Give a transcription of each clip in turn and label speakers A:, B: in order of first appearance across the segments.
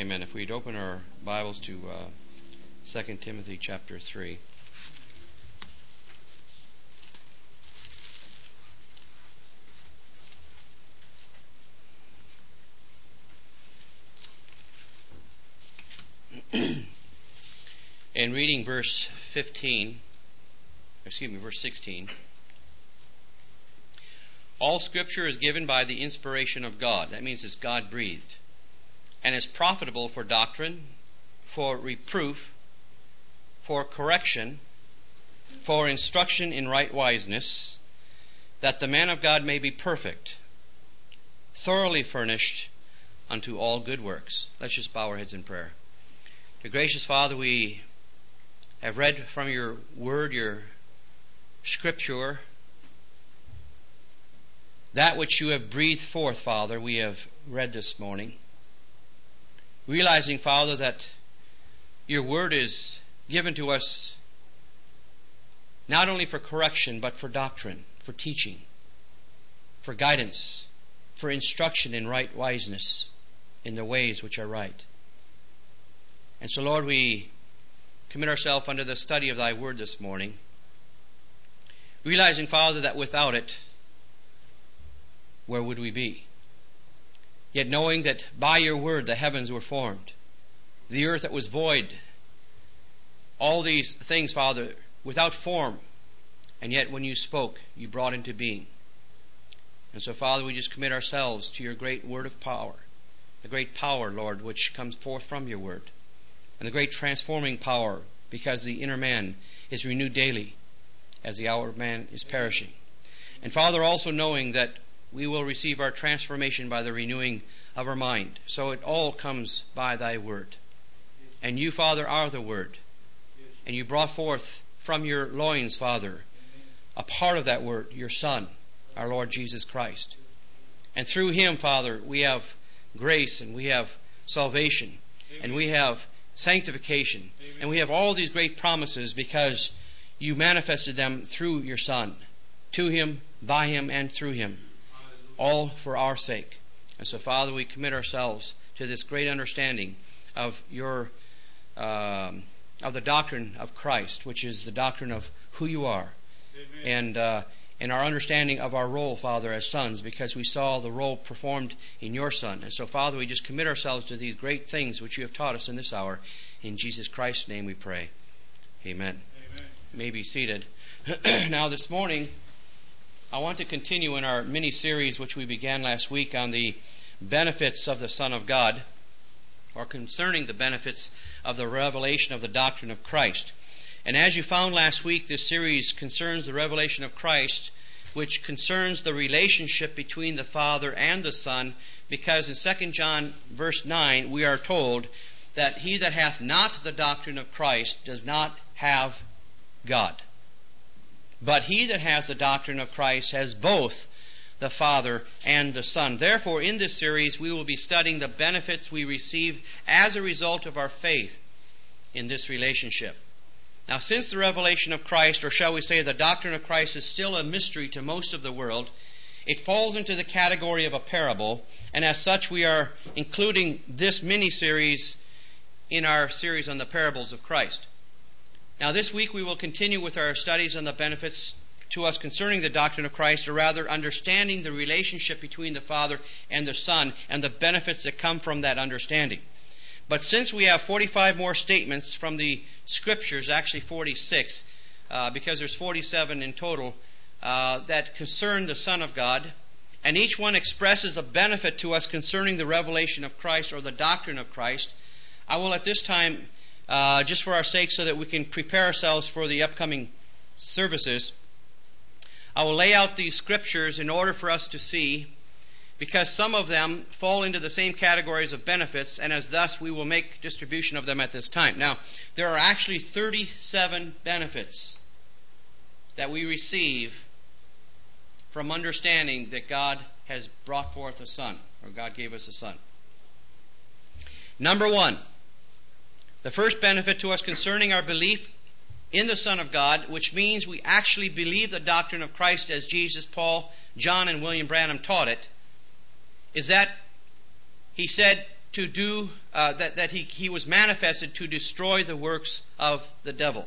A: Amen. If we'd open our Bibles to 2 Timothy chapter 3. And reading verse 16. All Scripture is given by the inspiration of God. That means it's God-breathed. And is profitable for doctrine, for reproof, for correction, for instruction in right wiseness, that the man of God may be perfect, thoroughly furnished unto all good works. Let's just bow our heads in prayer. Dear gracious Father, we have read from your word, your Scripture, that which you have breathed forth, Father, we have read this morning. Realizing, Father, that your word is given to us not only for correction, but for doctrine, for teaching, for guidance, for instruction in right wiseness, in the ways which are right. And so, Lord, we commit ourselves under the study of thy word this morning, realizing, Father, that without it, where would we be? Yet knowing that by your word the heavens were formed, the earth that was void, all these things, Father, without form, and yet when you spoke, you brought into being. And so, Father, we just commit ourselves to your great word of power, the great power, Lord, which comes forth from your word, and the great transforming power, because the inner man is renewed daily as the outward man is perishing. And, Father, also knowing that we will receive our transformation by the renewing of our mind. So it all comes by thy word. And you, Father, are the word. And you brought forth from your loins, Father, a part of that word, your Son, our Lord Jesus Christ. And through him, Father, we have grace, and we have salvation, and we have sanctification, and we have all these great promises because you manifested them through your Son, to him, by him, and through him. All for our sake. And so, Father, we commit ourselves to this great understanding of your of the doctrine of Christ, which is the doctrine of who you are, and our understanding of our role, Father, as sons, because we saw the role performed in your Son. And so, Father, we just commit ourselves to these great things which you have taught us in this hour. In Jesus Christ's name we pray. Amen. You may be seated. Now, this morning, I want to continue in our mini-series which we began last week on the benefits of the Son of God, or concerning the benefits of the revelation of the doctrine of Christ. And as you found last week, this series concerns the revelation of Christ, which concerns the relationship between the Father and the Son, because in 2 John verse 9 we are told that he that hath not the doctrine of Christ does not have God. But he that has the doctrine of Christ has both the Father and the Son. Therefore, in this series, we will be studying the benefits we receive as a result of our faith in this relationship. Now, since the revelation of Christ, or shall we say the doctrine of Christ, is still a mystery to most of the world, it falls into the category of a parable, and as such we are including this mini-series in our series on the parables of Christ. Now, this week we will continue with our studies on the benefits to us concerning the doctrine of Christ, or rather understanding the relationship between the Father and the Son and the benefits that come from that understanding. But since we have 45 more statements from the Scriptures, actually 46, because there's 47 in total, that concern the Son of God, and each one expresses a benefit to us concerning the revelation of Christ or the doctrine of Christ, I will at this time, just for our sake, so that we can prepare ourselves for the upcoming services, I will lay out these scriptures in order for us to see, because some of them fall into the same categories of benefits, and as thus we will make distribution of them at this time. Now, there are actually 37 benefits that we receive from understanding that God has brought forth a Son, or God gave us a Son. Number one, the first benefit to us concerning our belief in the Son of God, which means we actually believe the doctrine of Christ as Jesus, Paul, John, and William Branham taught it, is that he said, to do that he was manifested to destroy the works of the devil.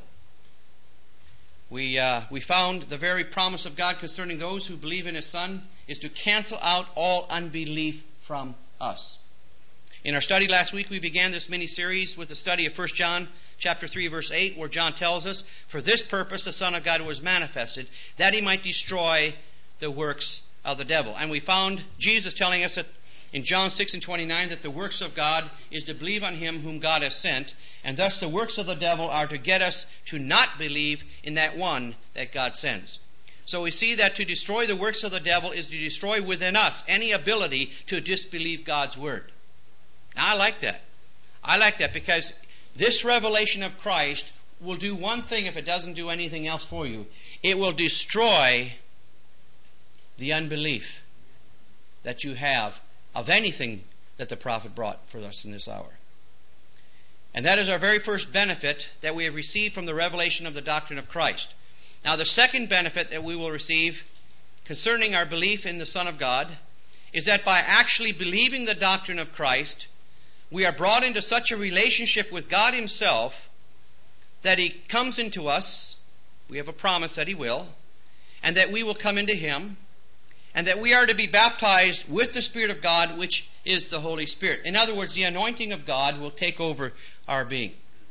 A: We found the very promise of God concerning those who believe in His Son is to cancel out all unbelief from us. In our study last week, we began this mini-series with the study of 1 John chapter 3, verse 8, where John tells us, "For this purpose the Son of God was manifested, that He might destroy the works of the devil." And we found Jesus telling us that in John 6 and 29 that the works of God is to believe on Him whom God has sent, and thus the works of the devil are to get us to not believe in that one that God sends. So we see that to destroy the works of the devil is to destroy within us any ability to disbelieve God's Word. Now, I like that. I like that because this revelation of Christ will do one thing if it doesn't do anything else for you. It will destroy the unbelief that you have of anything that the prophet brought for us in this hour. And that is our very first benefit that we have received from the revelation of the doctrine of Christ. Now, the second benefit that we will receive concerning our belief in the Son of God is that by actually believing the doctrine of Christ, we are brought into such a relationship with God Himself that He comes into us. We have a promise that He will, and that we will come into Him, and that we are to be baptized with the Spirit of God, which is the Holy Spirit. In other words, the anointing of God will take over our being.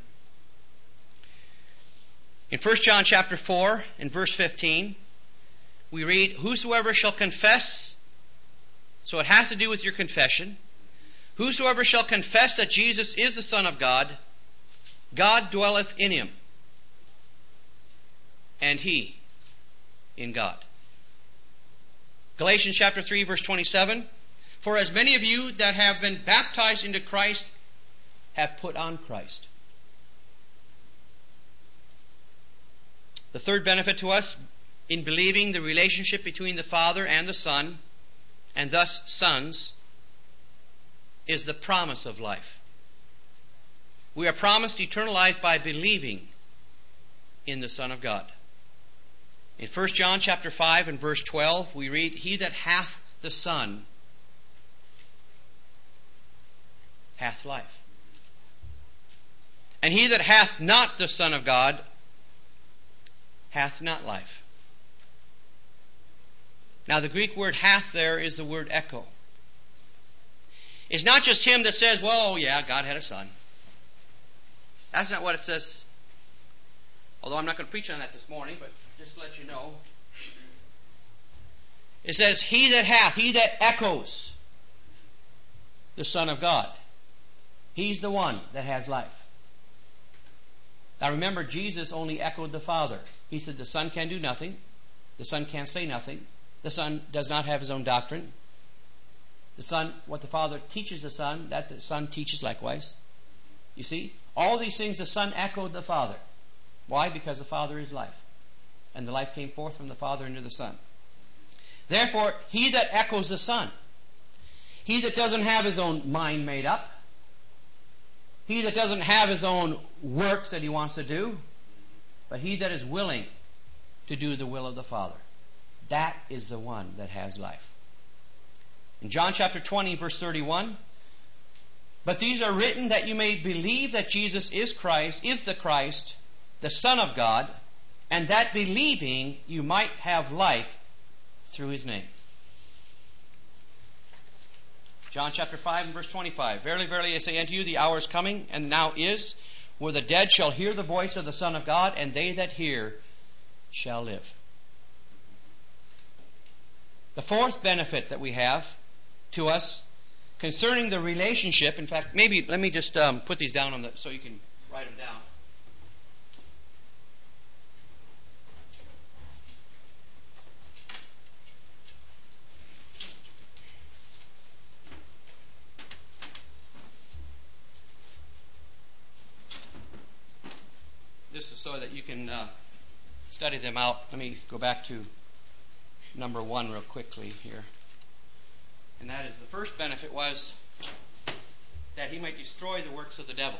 A: In 1 John chapter 4 and verse 15, we read, "Whosoever shall confess," so it has to do with your confession, "whosoever shall confess that Jesus is the Son of God, God dwelleth in him, and he in God." Galatians chapter 3 verse 27, "For as many of you that have been baptized into Christ have put on Christ." The third benefit to us in believing the relationship between the Father and the Son, and thus sons, is the promise of life. We are promised eternal life by believing in the Son of God. In 1 John chapter 5 and verse 12, we read, "He that hath the Son hath life. And he that hath not the Son of God hath not life." Now, the Greek word hath there is the word echo. It's not just him that says, "Well, yeah, God had a son." That's not what it says. Although I'm not going to preach on that this morning, but just to let you know. It says, "He that hath," he that echoes the Son of God. He's the one that has life. Now remember, Jesus only echoed the Father. He said the Son can do nothing. The Son can't say nothing. The Son does not have His own doctrine. The Son, what the Father teaches the Son, that the Son teaches likewise. You see? All these things the Son echoed the Father. Why? Because the Father is life. And the life came forth from the Father into the Son. Therefore, he that echoes the Son, he that doesn't have his own mind made up, he that doesn't have his own works that he wants to do, but he that is willing to do the will of the Father, that is the one that has life. In John chapter 20, verse 31, "But these are written that you may believe that Jesus is the Christ, the Son of God, and that believing you might have life through His name." John chapter 5 and verse 25, "Verily, verily, I say unto you, the hour is coming, and now is, where the dead shall hear the voice of the Son of God, and they that hear shall live." The fourth benefit that we have to us concerning the relationship, in fact, maybe let me just put these down so you can write them down. This is so that you can study them out. Let me go back to number 1 real quickly here. And that is, the first benefit was that he might destroy the works of the devil.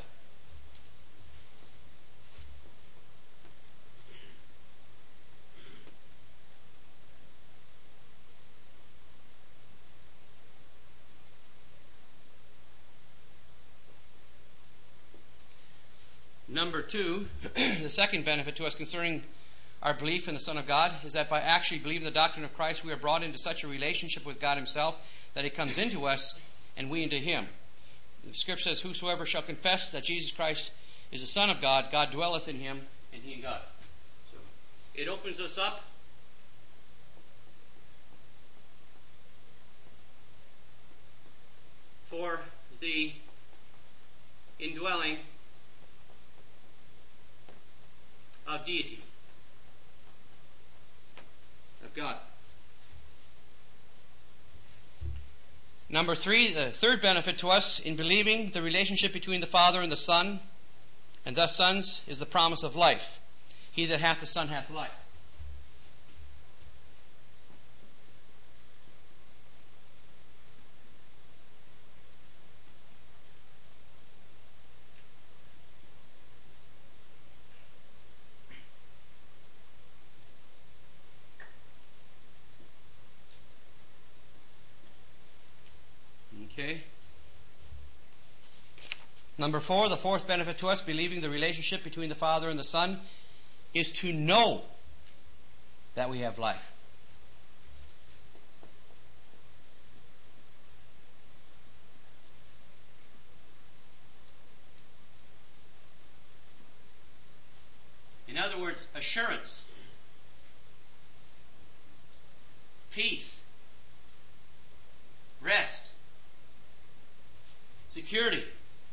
A: Number 2, the second benefit to us concerning our belief in the Son of God is that by actually believing the doctrine of Christ, we are brought into such a relationship with God Himself that He comes into us and we into Him. The Scripture says, whosoever shall confess that Jesus Christ is the Son of God, God dwelleth in him, and he in God. So it opens us up for the indwelling of deity, of God. Number 3, the third benefit to us in believing the relationship between the Father and the Son, and thus sons, is the promise of life. He that hath the Son hath life. Okay. Number 4, the fourth benefit to us, believing the relationship between the Father and the Son, is to know that we have life. In other words, assurance, peace, rest, security.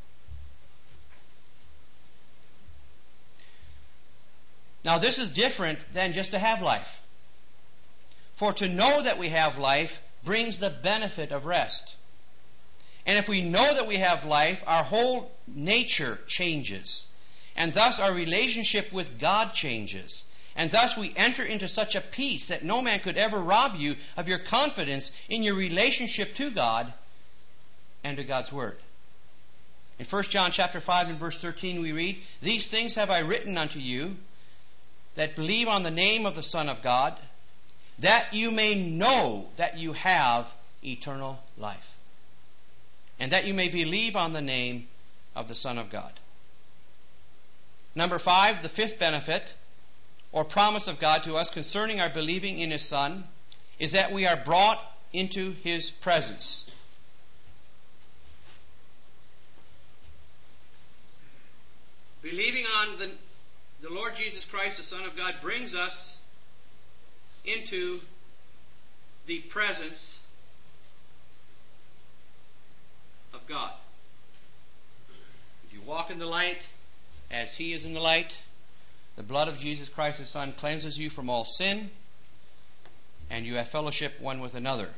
A: Now, this is different than just to have life. For to know that we have life brings the benefit of rest. And if we know that we have life, our whole nature changes. And thus our relationship with God changes. And thus we enter into such a peace that no man could ever rob you of your confidence in your relationship to God and to God's Word. In 1 John chapter 5 and verse 13 we read, "These things have I written unto you, that believe on the name of the Son of God, that you may know that you have eternal life, and that you may believe on the name of the Son of God." Number 5, the fifth benefit or promise of God to us concerning our believing in His Son is that we are brought into His presence. Believing on the Lord Jesus Christ, the Son of God, brings us into the presence of God. If you walk in the light as He is in the light, the blood of Jesus Christ, His Son, cleanses you from all sin, and you have fellowship one with another.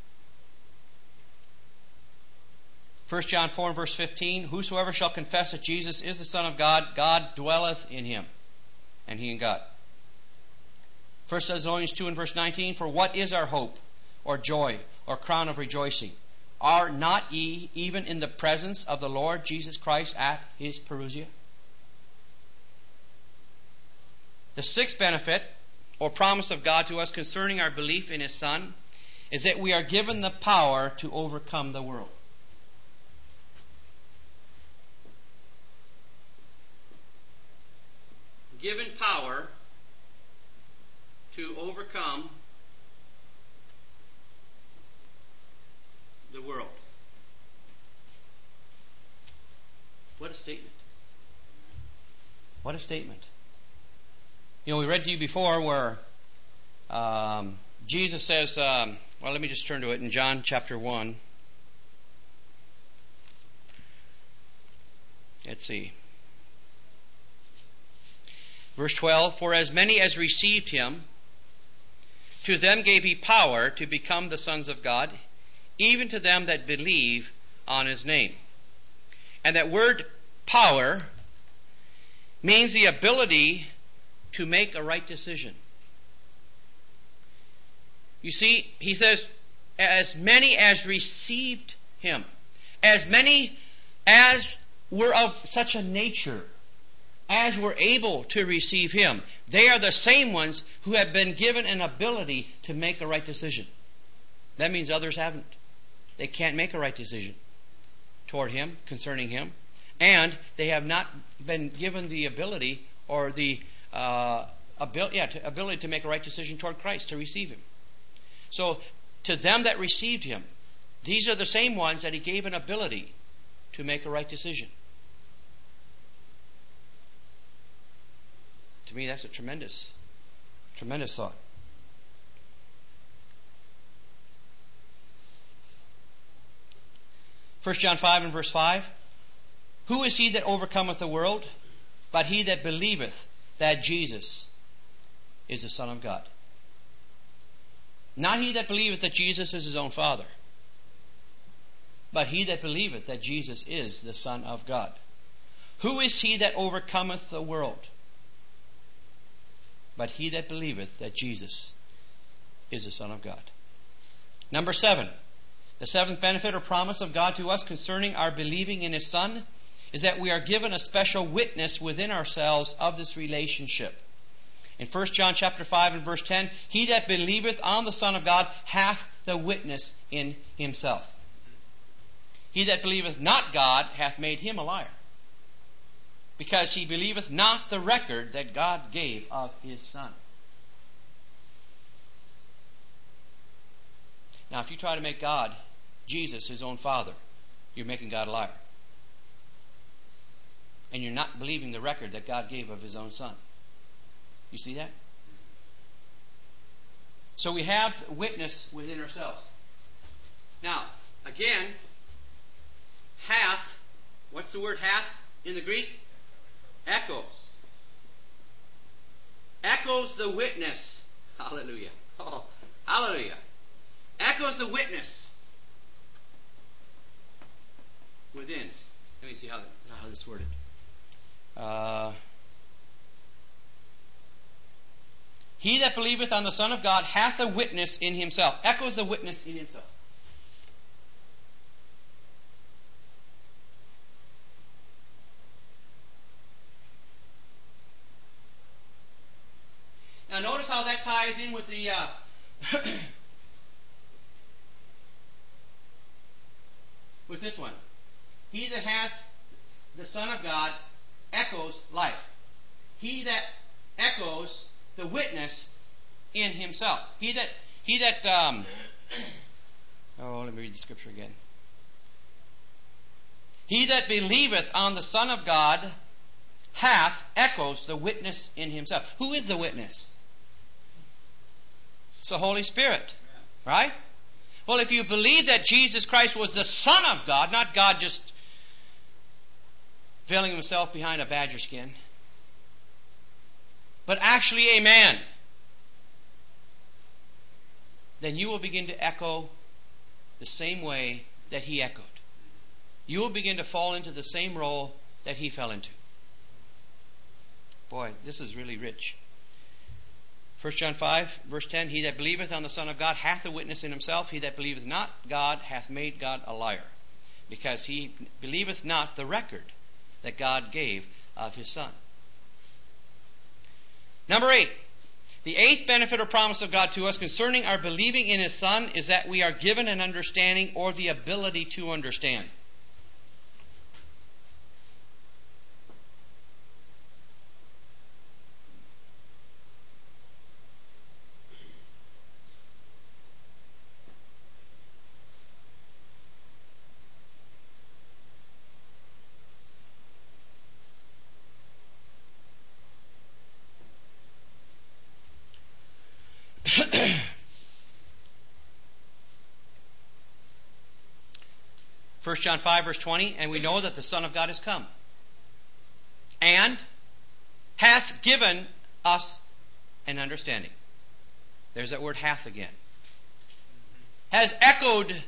A: 1 John 4 and verse 15, "Whosoever shall confess that Jesus is the Son of God, God dwelleth in him, and he in God." 1 Thessalonians 2 and verse 19, "For what is our hope, or joy, or crown of rejoicing? Are not ye even in the presence of the Lord Jesus Christ at His parousia?" The sixth benefit, or promise of God to us concerning our belief in His Son, is that we are given the power to overcome the world. Given power to overcome the world. What a statement. What a statement. You know, we read to you before where Jesus says, well, let me just turn to it in John chapter 1. Let's see. Verse 12, "For as many as received Him, to them gave He power to become the sons of God, even to them that believe on His name." And that word power means the ability to make a right decision. You see, he says, as many as received Him, as many as were of such a nature, as were able to receive Him, they are the same ones who have been given an ability to make a right decision. That means others haven't. They can't make a right decision toward Him, concerning Him. And they have not been given the ability or the ability to make a right decision toward Christ, to receive Him. So, to them that received Him, these are the same ones that He gave an ability to make a right decision. To me, that's a tremendous, tremendous thought. First John 5 and verse 5. Who is he that overcometh the world, but he that believeth that Jesus is the Son of God? Not he that believeth that Jesus is his own Father, but he that believeth that Jesus is the Son of God. Who is he that overcometh the world, but he that believeth that Jesus is the Son of God? Number 7. The seventh benefit or promise of God to us concerning our believing in His Son is that we are given a special witness within ourselves of this relationship. In 1 John chapter 5 and verse 10, he that believeth on the Son of God hath the witness in himself. He that believeth not God hath made him a liar, because he believeth not the record that God gave of His Son. Now, if you try to make God, Jesus, His own Father, you're making God a liar. And you're not believing the record that God gave of His own Son. You see that? So we have witness within ourselves. Now, again, hath, what's the word hath in the Greek? Echoes. Echoes the witness. Hallelujah. Oh, hallelujah. Echoes the witness within. Let me see how this is worded. He that believeth on the Son of God hath a witness in himself. Echoes the witness in himself. Now notice how that ties in with the with this one. He that has the Son of God echoes life. He that echoes the witness in himself. Let me read the scripture again. He that believeth on the Son of God hath, echoes the witness in himself. Who is the witness? It's the Holy Spirit. Right? Well, if you believe that Jesus Christ was the Son of God, not God just veiling Himself behind a badger skin, but actually a man, then you will begin to echo the same way that He echoed. You will begin to fall into the same role that He fell into. Boy, this is really rich. 1 John 5, verse 10, he that believeth on the Son of God hath a witness in himself. He that believeth not God hath made God a liar, because he believeth not the record that God gave of His Son. Number 8. The eighth benefit or promise of God to us concerning our believing in His Son is that we are given an understanding or the ability to understand. First John 5 verse 20, and we know that the Son of God is come, and hath given us an understanding. There's that word hath again. Has echoed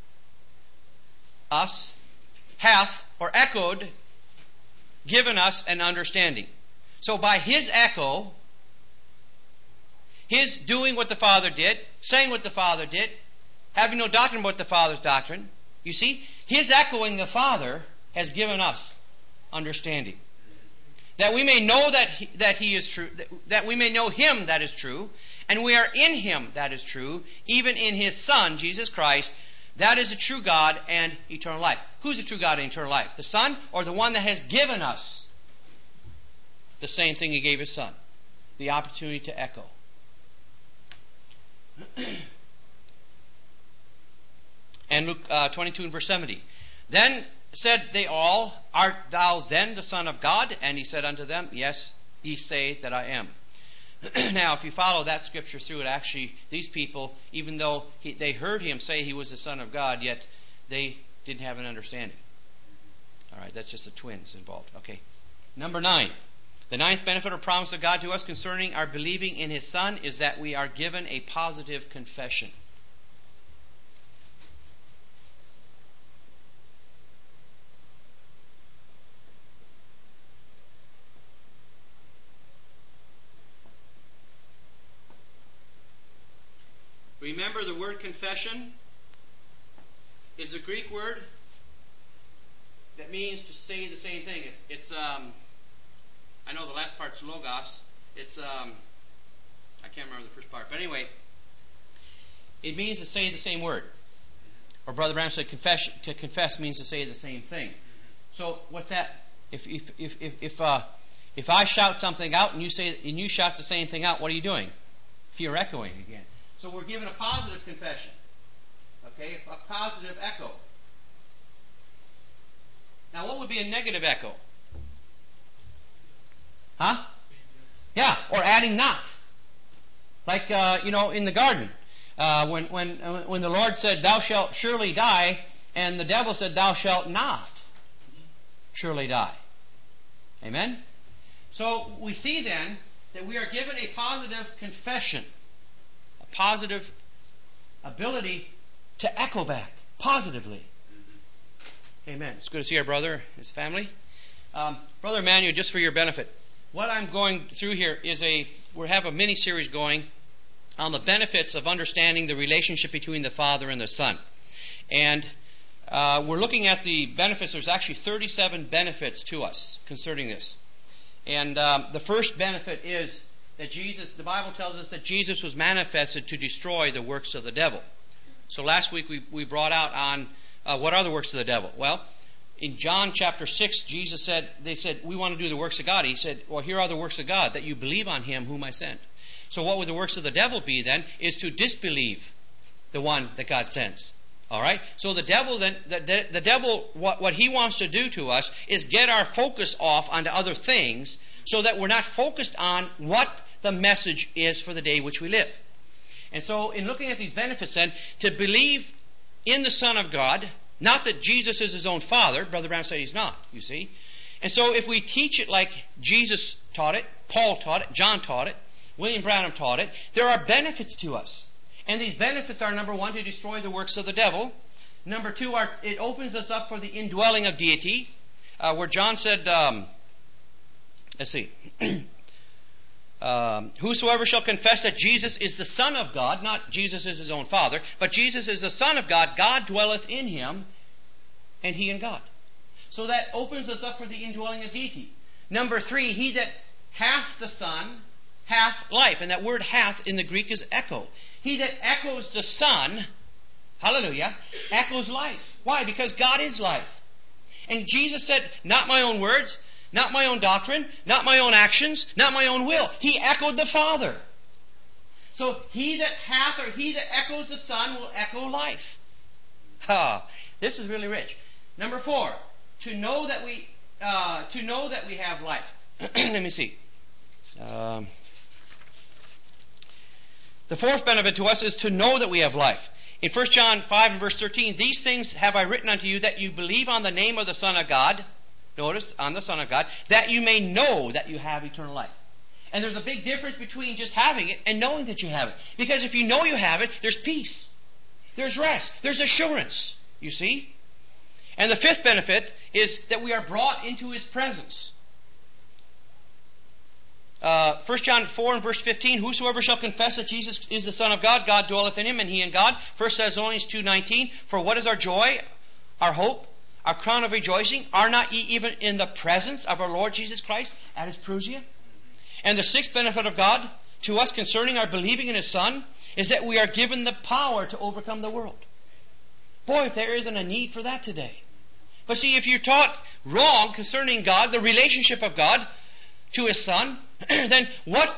A: us, hath, or echoed, given us an understanding. So by His echo, His doing what the Father did, saying what the Father did, having no doctrine but the Father's doctrine, you see, His echoing the Father has given us understanding. That we may know that He is true, that we may know Him that is true, and we are in Him that is true, even in His Son, Jesus Christ, That is the true God and eternal life. Who's the true God and eternal life? The Son, or the one that has given us the same thing He gave His Son? The opportunity to echo. And Luke 22 and verse 70. Then said they all, Art thou then the Son of God? And He said unto them, Yes, ye say that I am. Now, if you follow that scripture through, it actually, these people, even though they heard Him say He was the Son of God, yet they didn't have an understanding. All right, that's just the twins involved. Okay. Number 9. The ninth benefit or promise of God to us concerning our believing in His Son is that we are given a positive confession. Remember, the word confession is a Greek word that means to say the same thing. It's I know the last part's logos. It's I can't remember the first part, but anyway, it means to say the same word. Or Brother Branham said, to confess means to say the same thing. So what's that? If I shout something out and you shout the same thing out, what are you doing? You're echoing again. So we're given a positive confession. Okay? A positive echo. Now what would be a negative echo? Huh? Yeah, or adding not. Like, in the garden. When the Lord said, Thou shalt surely die, and the devil said, Thou shalt not surely die. Amen? So we see then that we are given a positive confession. Positive ability to echo back positively. Amen. It's good to see our brother and his family. Brother Emmanuel, just for your benefit, what I'm going through here is we have a mini-series going on the benefits of understanding the relationship between the Father and the Son. And we're looking at the benefits. There's actually 37 benefits to us concerning this. And the first benefit is that the Bible tells us that Jesus was manifested to destroy the works of the devil. So last week we brought out on what are the works of the devil. Well, in John chapter 6, they said, we want to do the works of God. He said, well, here are the works of God, that you believe on Him whom I sent. So what would the works of the devil be then? Is to disbelieve the one that God sends. All right? So the devil then, the devil, what he wants to do to us is get our focus off onto other things so that we're not focused on what the message is for the day which we live. And so in looking at these benefits then, to believe in the Son of God, not that Jesus is His own Father, Brother Branham said He's not, you see. And so if we teach it like Jesus taught it, Paul taught it, John taught it, William Branham taught it, there are benefits to us. And these benefits are, number 1, to destroy the works of the devil. Number 2, it opens us up for the indwelling of deity, where John said, let's see, whosoever shall confess that Jesus is the Son of God, not Jesus is His own Father, but Jesus is the Son of God, God dwelleth in Him, and He in God. So that opens us up for the indwelling of deity. Number 3, he that hath the Son hath life. And that word hath in the Greek is echo. He that echoes the Son, hallelujah, echoes life. Why? Because God is life. And Jesus said, not my own words, not my own doctrine, not my own actions, not my own will. He echoed the Father. So he that hath or he that echoes the Son will echo life. This is really rich. Number 4, to know that we have life. Let me see. The fourth benefit to us is to know that we have life. In 1 John 5 and verse 13, these things have I written unto you that you believe on the name of the Son of God. Notice, on the Son of God, that you may know that you have eternal life. And there's a big difference between just having it and knowing that you have it. Because if you know you have it, there's peace. There's rest. There's assurance. You see? And the fifth benefit is that we are brought into His presence. 1 John 4 and verse 15, whosoever shall confess that Jesus is the Son of God, God dwelleth in him, and he in God. 1 Thessalonians 2:19, for what is our joy, our hope, our crown of rejoicing? Are not ye even in the presence of our Lord Jesus Christ at His parousia? And the sixth benefit of God to us concerning our believing in His Son is that we are given the power to overcome the world. Boy, if there isn't a need for that today. But see, if you're taught wrong concerning God, the relationship of God to His Son, then what?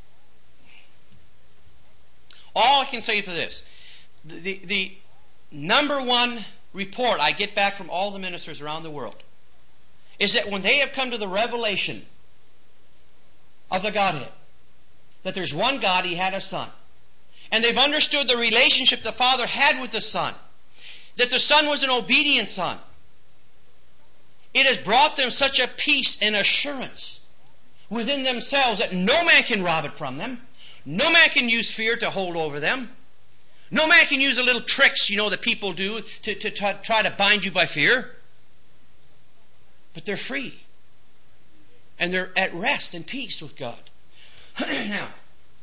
A: All I can say for this, the number one report I get back from all the ministers around the world is that when they have come to the revelation of the Godhead, that there's one God, He had a Son, and they've understood the relationship the Father had with the Son, that the Son was an obedient Son, it has brought them such a peace and assurance within themselves that no man can rob it from them. No man can use fear to hold over them. No man can use the little tricks, that people do to try to bind you by fear. But they're free. And they're at rest and peace with God. Now,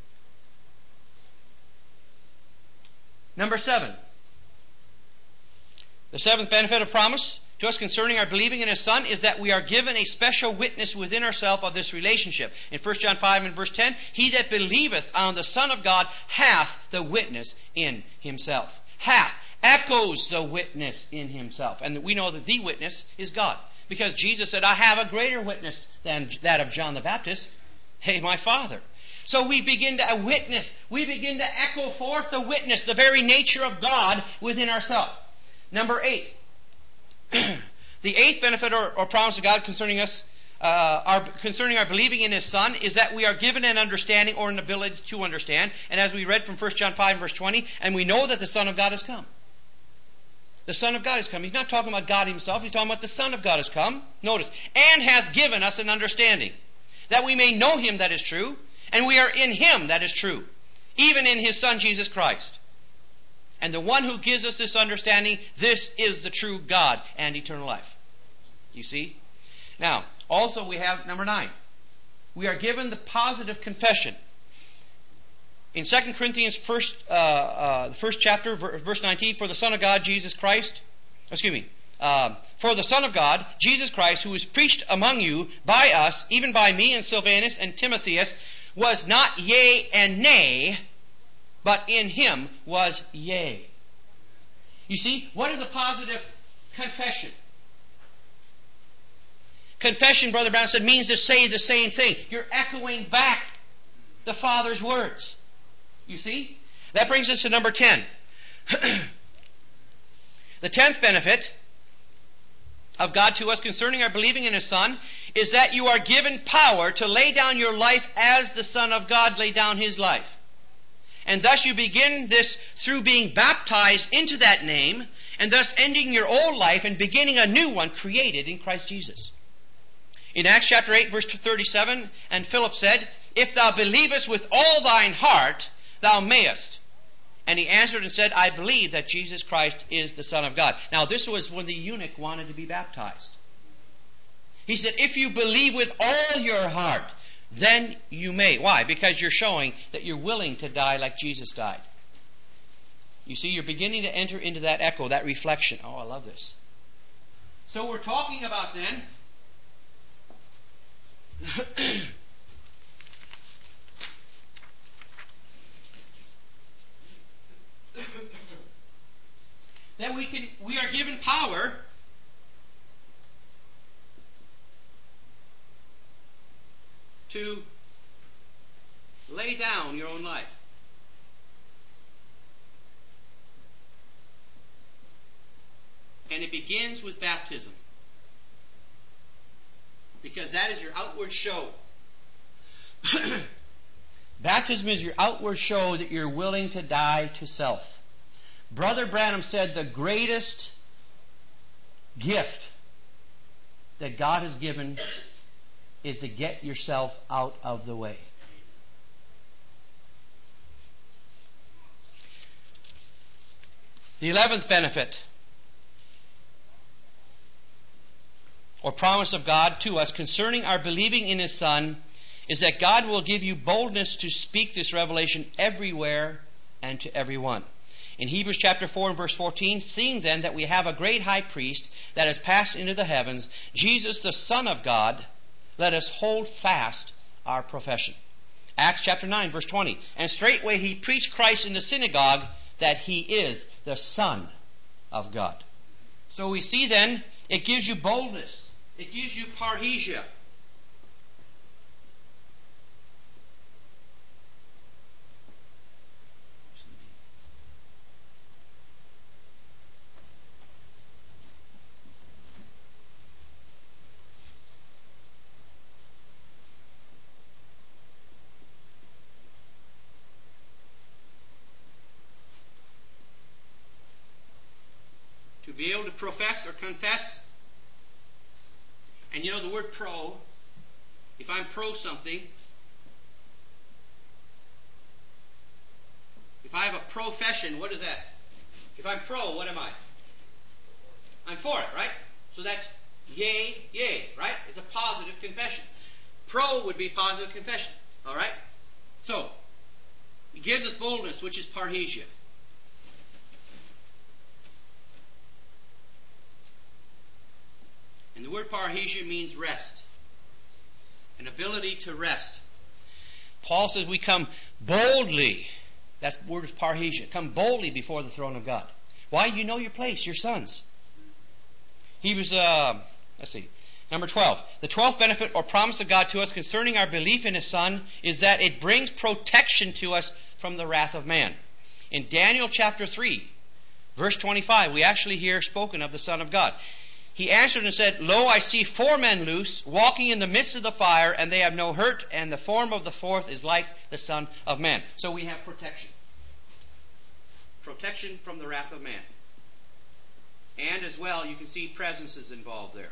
A: number 7. The seventh benefit of promise to us concerning our believing in His Son is that we are given a special witness within ourselves of this relationship. In 1 John 5 and verse 10, He that believeth on the Son of God hath the witness in himself. Hath, echoes the witness in himself. And we know that the witness is God. Because Jesus said, I have a greater witness than that of John the Baptist. Hey, my Father. So we begin to witness. We begin to echo forth the witness, the very nature of God within ourselves. Number 8. The eighth benefit or promise of God concerning us, concerning our believing in His Son, is that we are given an understanding or an ability to understand. And as we read from 1 John 5 verse 20, and we know that the Son of God has come. The Son of God has come. He's not talking about God Himself. He's talking about the Son of God has come. Notice, and hath given us an understanding, that we may know Him that is true, and we are in Him that is true, even in His Son Jesus Christ. And the one who gives us this understanding, this is the true God and eternal life. You see? Now, also we have number 9. We are given the positive confession. In 2 Corinthians the first chapter, verse 19, for the Son of God, Jesus Christ, for the Son of God, Jesus Christ, who was preached among you by us, even by me and Silvanus and Timotheus, was not yea and nay, but in Him was yea. You see, what is a positive confession? Confession, Brother Brown said, means to say the same thing. You're echoing back the Father's words. You see? That brings us to number 10. The 10th benefit of God to us concerning our believing in His Son is that you are given power to lay down your life as the Son of God laid down His life. And thus you begin this through being baptized into that name, and thus ending your old life and beginning a new one created in Christ Jesus. In Acts chapter 8 verse 37, and Philip said, if thou believest with all thine heart, thou mayest. And he answered and said, I believe that Jesus Christ is the Son of God. Now this was when the eunuch wanted to be baptized. He said, if you believe with all your heart, then you may. Why? Because you're showing that you're willing to die like Jesus died. You see, you're beginning to enter into that echo, that reflection. Oh, I love this. So we're talking about then that we are given power to lay down your own life. And it begins with baptism. Because that is your outward show. Baptism is your outward show that you're willing to die to self. Brother Branham said the greatest gift that God has given is to get yourself out of the way. The 11th benefit or promise of God to us concerning our believing in His Son is that God will give you boldness to speak this revelation everywhere and to everyone. In Hebrews chapter 4 and verse 14, seeing then that we have a great high priest that has passed into the heavens, Jesus the Son of God, let us hold fast our profession. Acts chapter 9 verse 20, and straightway he preached Christ in the synagogue that He is the Son of God. So we see then, it gives you boldness. It gives you parrhesia. To be able to profess or confess. And you know the word pro, if I'm pro something, if I have a profession, what is that? If I'm pro, what am I? I'm for it, right? So that's yea, yea, right? It's a positive confession. Pro would be positive confession, all right? So, it gives us boldness, which is parrhesia. And the word parrhesia means rest. An ability to rest. Paul says we come boldly. That's the word of parrhesia. Come boldly before the throne of God. Why? You know your place, your sons. Number 12. The 12th benefit or promise of God to us concerning our belief in His Son is that it brings protection to us from the wrath of man. In Daniel chapter 3, verse 25, we actually hear spoken of the Son of God. He answered and said, Lo, I see 4 men loose, walking in the midst of the fire, and they have no hurt, and the form of the 4th is like the Son of Man. So we have protection. Protection from the wrath of man. And as well, you can see presences involved there.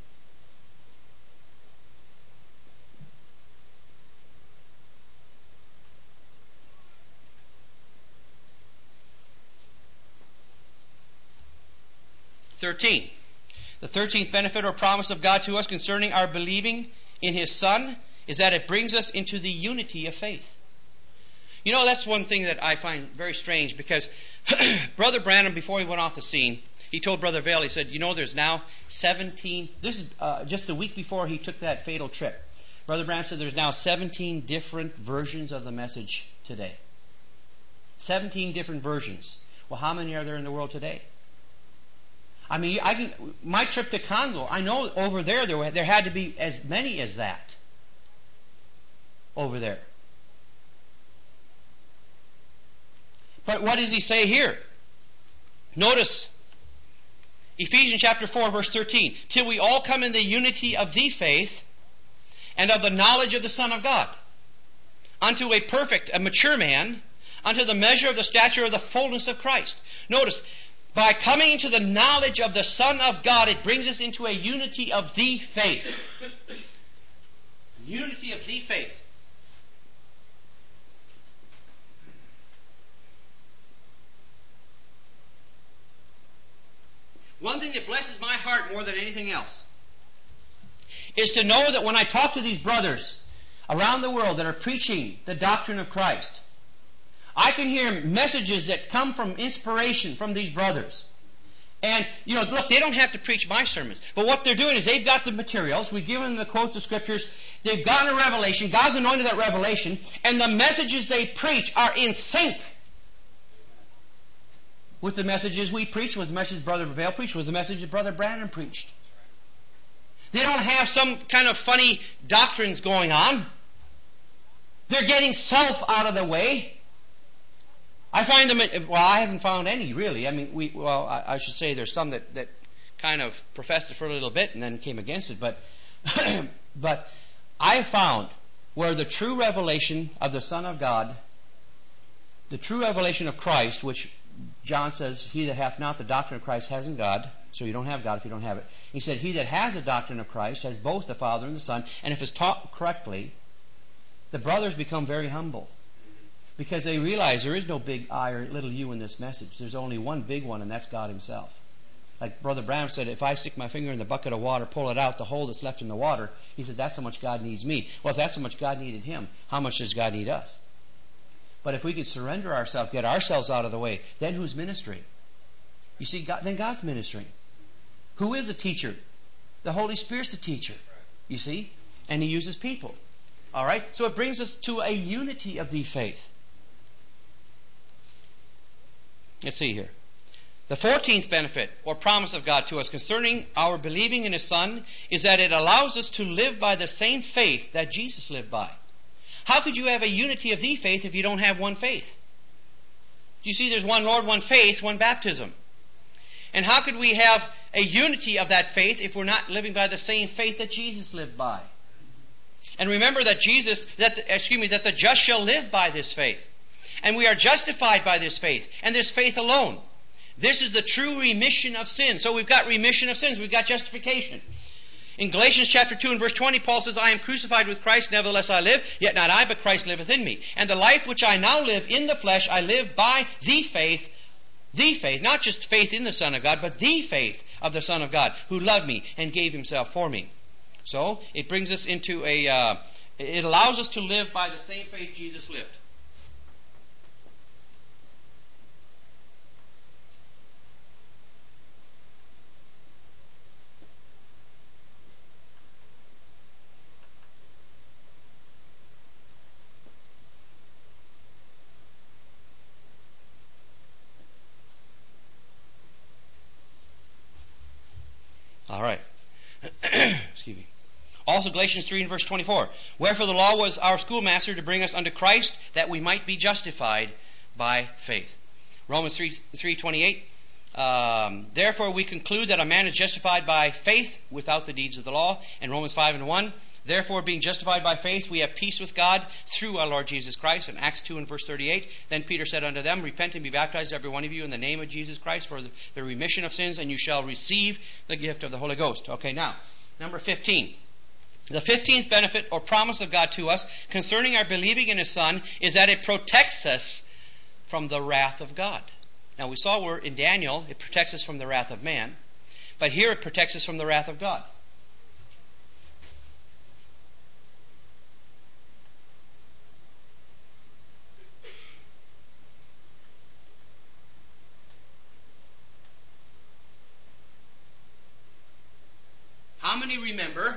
A: The 13th benefit or promise of God to us concerning our believing in His Son is that it brings us into the unity of faith. You know, that's one thing that I find very strange, because Brother Branham, before he went off the scene, he told Brother Vail, he said, you know, there's now 17, this is just a week before he took that fatal trip. Brother Branham said there's now 17 different versions of the message today. 17 different versions. Well, how many are there in the world today? I mean, my trip to Congo, I know over there had to be as many as that over there. But what does he say here? Notice Ephesians chapter 4, verse 13. Till we all come in the unity of the faith and of the knowledge of the Son of God, unto a perfect, a mature man, unto the measure of the stature of the fullness of Christ. Notice, by coming into the knowledge of the Son of God, it brings us into a unity of the faith. Unity of the faith. One thing that blesses my heart more than anything else is to know that when I talk to these brothers around the world that are preaching the doctrine of Christ, I can hear messages that come from inspiration from these brothers. And, you know, look, they don't have to preach my sermons. But what they're doing is they've got the materials. We've given them the quotes of Scriptures. They've gotten a revelation. God's anointed that revelation. And the messages they preach are in sync with the messages we preach, with the message Brother Vail preached, with the message that Brother Branham preached. They don't have some kind of funny doctrines going on. They're getting self out of the way. I find them, well, I haven't found any, really. I mean, I should say there's some that kind of professed it for a little bit and then came against it. But but I found where the true revelation of the Son of God, the true revelation of Christ, which John says, he that hath not the doctrine of Christ hasn't God. So you don't have God if you don't have it. He said, he that has the doctrine of Christ has both the Father and the Son. And if it's taught correctly, the brothers become very humble. Because they realize there is no big I or little u in this message. There's only one big one, and that's God Himself. Like Brother Branham said, if I stick my finger in the bucket of water, pull it out, the hole that's left in the water, he said, that's how much God needs me. Well, if that's how much God needed Him, how much does God need us? But if we could surrender ourselves, get ourselves out of the way, then who's ministering? You see, then God's ministering. Who is a teacher? The Holy Spirit's the teacher. You see? And He uses people. All right? So it brings us to a unity of the faith. Let's see here. The 14th benefit or promise of God to us concerning our believing in His Son is that it allows us to live by the same faith that Jesus lived by. How could you have a unity of the faith if you don't have one faith? You see, there's one Lord, one faith, one baptism. And how could we have a unity of that faith if we're not living by the same faith that Jesus lived by? And remember that that the just shall live by this faith. And we are justified by this faith, and this faith alone. This is the true remission of sins. So we've got remission of sins. We've got justification. In Galatians chapter 2 and verse 20, Paul says, I am crucified with Christ, nevertheless I live, yet not I, but Christ liveth in me. And the life which I now live in the flesh, I live by the faith, not just faith in the Son of God, but the faith of the Son of God, who loved me and gave Himself for me. So it brings us into it allows us to live by the same faith Jesus lived. All right. Excuse me. Also Galatians 3 and verse 24. Wherefore the law was our schoolmaster to bring us unto Christ, that we might be justified by faith. Romans 3:28. Therefore we conclude that a man is justified by faith without the deeds of the law. And Romans 5 and 1. Therefore, being justified by faith, we have peace with God through our Lord Jesus Christ. In Acts 2 and verse 38, then Peter said unto them, repent and be baptized every one of you in the name of Jesus Christ for the remission of sins, and you shall receive the gift of the Holy Ghost. Okay, now, number 15. The 15th benefit or promise of God to us concerning our believing in His Son is that it protects us from the wrath of God. Now, we saw where in Daniel it protects us from the wrath of man, but here it protects us from the wrath of God. How many remember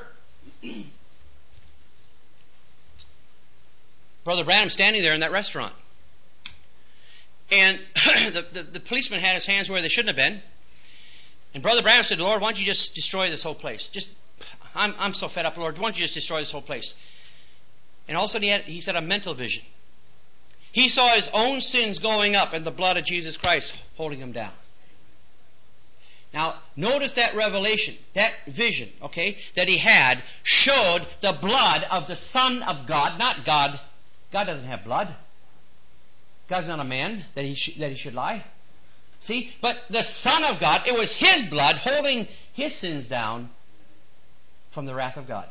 A: Brother Branham standing there in that restaurant? And the policeman had his hands where they shouldn't have been. And Brother Branham said, Lord, why don't you just destroy this whole place? I'm so fed up, Lord. Why don't you just destroy this whole place? And all of a sudden he said a mental vision. He saw his own sins going up and the blood of Jesus Christ holding him down. Now, notice that revelation, that vision, okay, that he had showed the blood of the Son of God, not God. God doesn't have blood. God's not a man that he should lie. See? But the Son of God, it was His blood holding His sins down from the wrath of God.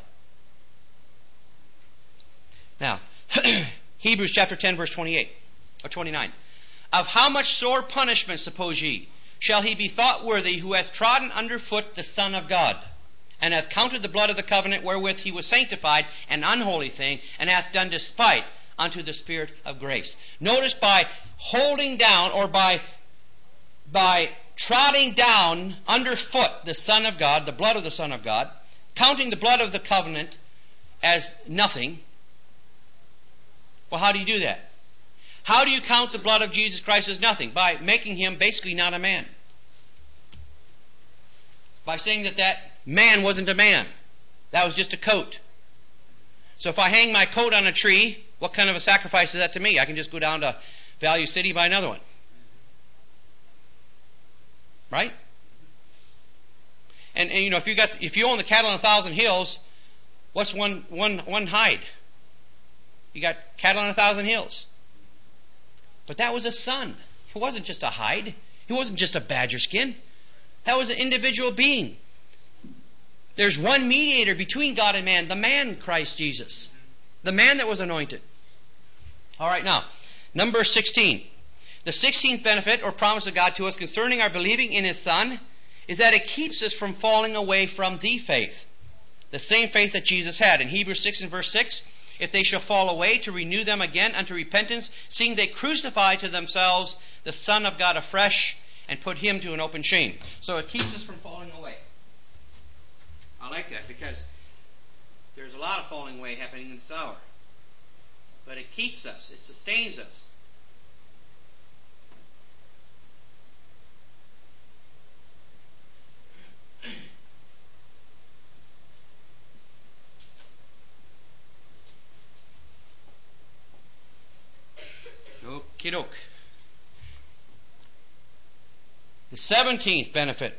A: Now, Hebrews chapter 10 verse 28 or 29. Of how much sore punishment, suppose ye, shall he be thought worthy who hath trodden under foot the Son of God, and hath counted the blood of the covenant wherewith he was sanctified an unholy thing, and hath done despite unto the Spirit of grace. Notice by holding down or by trotting down underfoot the Son of God, the blood of the Son of God, counting the blood of the covenant as nothing. Well, how do you do that? How do you count the blood of Jesus Christ as nothing? By making Him basically not a man. By saying that man wasn't a man. That was just a coat. So if I hang my coat on a tree, what kind of a sacrifice is that to me? I can just go down to Value City and buy another one. Right? And you know, if you own the cattle on 1,000 hills, what's one hide? You got cattle on 1,000 hills. But that was a son. It wasn't just a hide. It wasn't just a badger skin. That was an individual being. There's one mediator between God and man, the man Christ Jesus. The man that was anointed. All right, now, number 16. The 16th benefit or promise of God to us concerning our believing in His Son is that it keeps us from falling away from the faith. The same faith that Jesus had. In Hebrews 6 and verse 6, if they shall fall away, to renew them again unto repentance, seeing they crucify to themselves the Son of God afresh, and put Him to an open shame. So it keeps us from falling away. I like that because there's a lot of falling away happening in this hour. But it keeps us. It sustains us. doke. The 17th benefit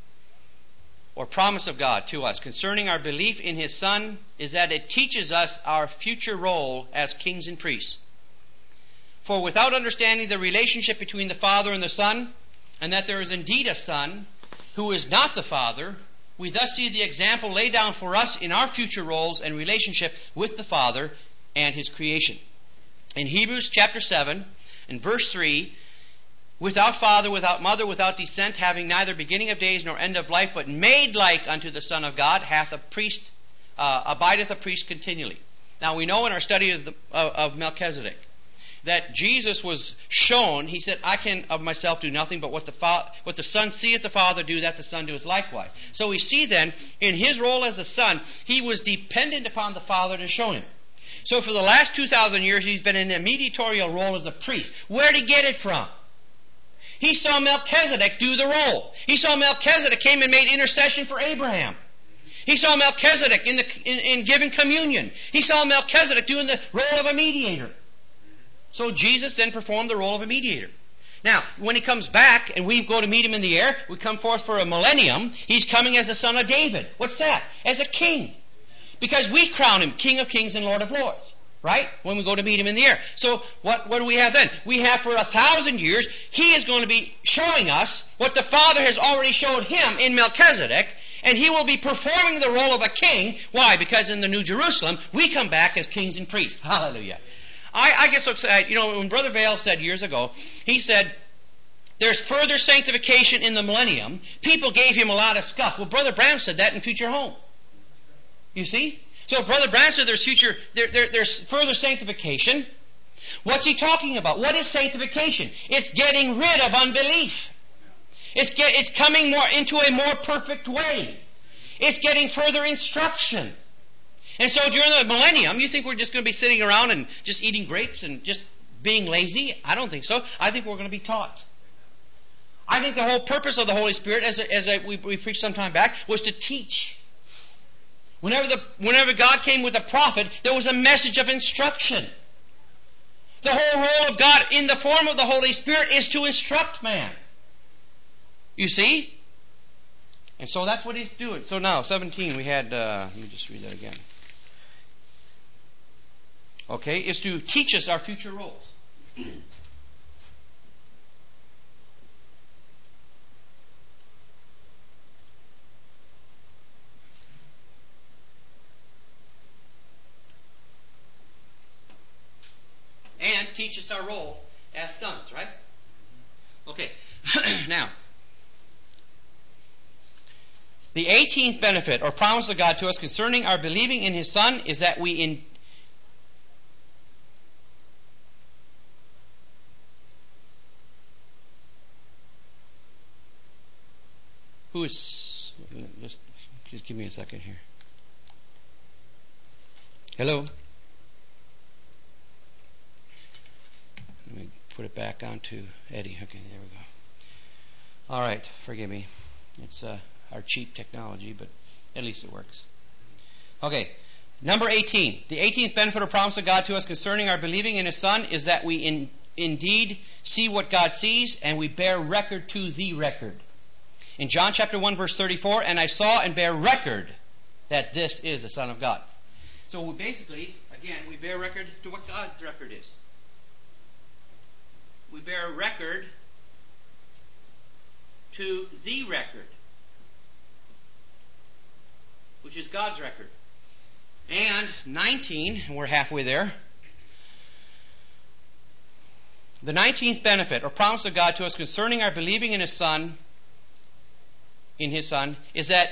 A: or promise of God to us concerning our belief in His Son is that it teaches us our future role as kings and priests. For without understanding the relationship between the Father and the Son, and that there is indeed a Son who is not the Father, we thus see the example laid down for us in our future roles and relationship with the Father and His creation. In Hebrews chapter 7 and verse 3, without father, without mother, without descent, having neither beginning of days nor end of life, but made like unto the Son of God, abideth a priest continually. Now we know in our study of Melchizedek that Jesus was shown, He said, I can of myself do nothing, but what the Son seeth the Father do, that the Son doeth likewise. So we see then, in His role as the Son, He was dependent upon the Father to show Him. So for the last 2,000 years, He's been in a mediatorial role as a priest. Where did He get it from? He saw Melchizedek do the role. He saw Melchizedek came and made intercession for Abraham. He saw Melchizedek in giving communion. He saw Melchizedek doing the role of a mediator. So Jesus then performed the role of a mediator. Now, when He comes back and we go to meet Him in the air, we come forth for a millennium, He's coming as the Son of David. What's that? As a king. Because we crown Him King of Kings and Lord of Lords. Right? When we go to meet Him in the air. So what do we have then? We have for 1,000 years, He is going to be showing us what the Father has already showed Him in Melchizedek, and He will be performing the role of a king. Why? Because in the New Jerusalem, we come back as kings and priests. Hallelujah. I get so excited. You know, when Brother Vail said years ago, he said, there's further sanctification in the millennium. People gave him a lot of scuff. Well, Brother Branham said that in Future Home. You see? So Brother Branham said there's further sanctification. What's he talking about? What is sanctification? It's getting rid of unbelief. It's coming more into a more perfect way. It's getting further instruction. And so during the millennium, you think we're just going to be sitting around and just eating grapes and just being lazy? I don't think so. I think we're going to be taught. I think the whole purpose of the Holy Spirit, as we preached some time back, was to teach. Whenever God came with a prophet, there was a message of instruction. The whole role of God in the form of the Holy Spirit is to instruct man. You see? And so that's what He's doing. So now, 17, we had, let me just read that again. Okay, is to teach us our future roles. And teach us our role as sons, right? Okay, now, the 18th benefit or promise of God to us concerning our believing in His Son is that we just give me a second here. Hello? Let me put it back onto Eddie. Okay, there we go. All right, forgive me. It's our cheap technology, but at least it works. Okay, number 18. The 18th benefit or promise of God to us concerning our believing in His Son is that we indeed see what God sees, and we bear record to the record. In John chapter 1 verse 34, and I saw and bear record that this is the Son of God. So basically, again, we bear record to what God's record is. We bear record to the record, which is God's record. And 19, and we're halfway there. The 19th benefit or promise of God to us concerning our believing in His Son, is that,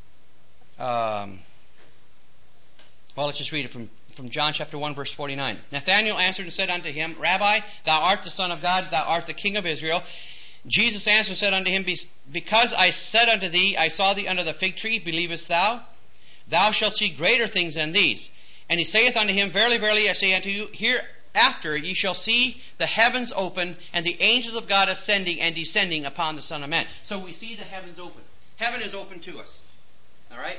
A: let's just read it from John chapter 1 verse 49. Nathanael answered and said unto him, Rabbi, thou art the Son of God, thou art the King of Israel. Jesus answered and said unto him, Because I said unto thee, I saw thee under the fig tree, believest thou? Thou shalt see greater things than these. And he saith unto him, Verily, verily, I say unto you, hereafter ye shall see the heavens open, and the angels of God ascending and descending upon the Son of Man. So we see the heavens open. Heaven is open to us. Alright?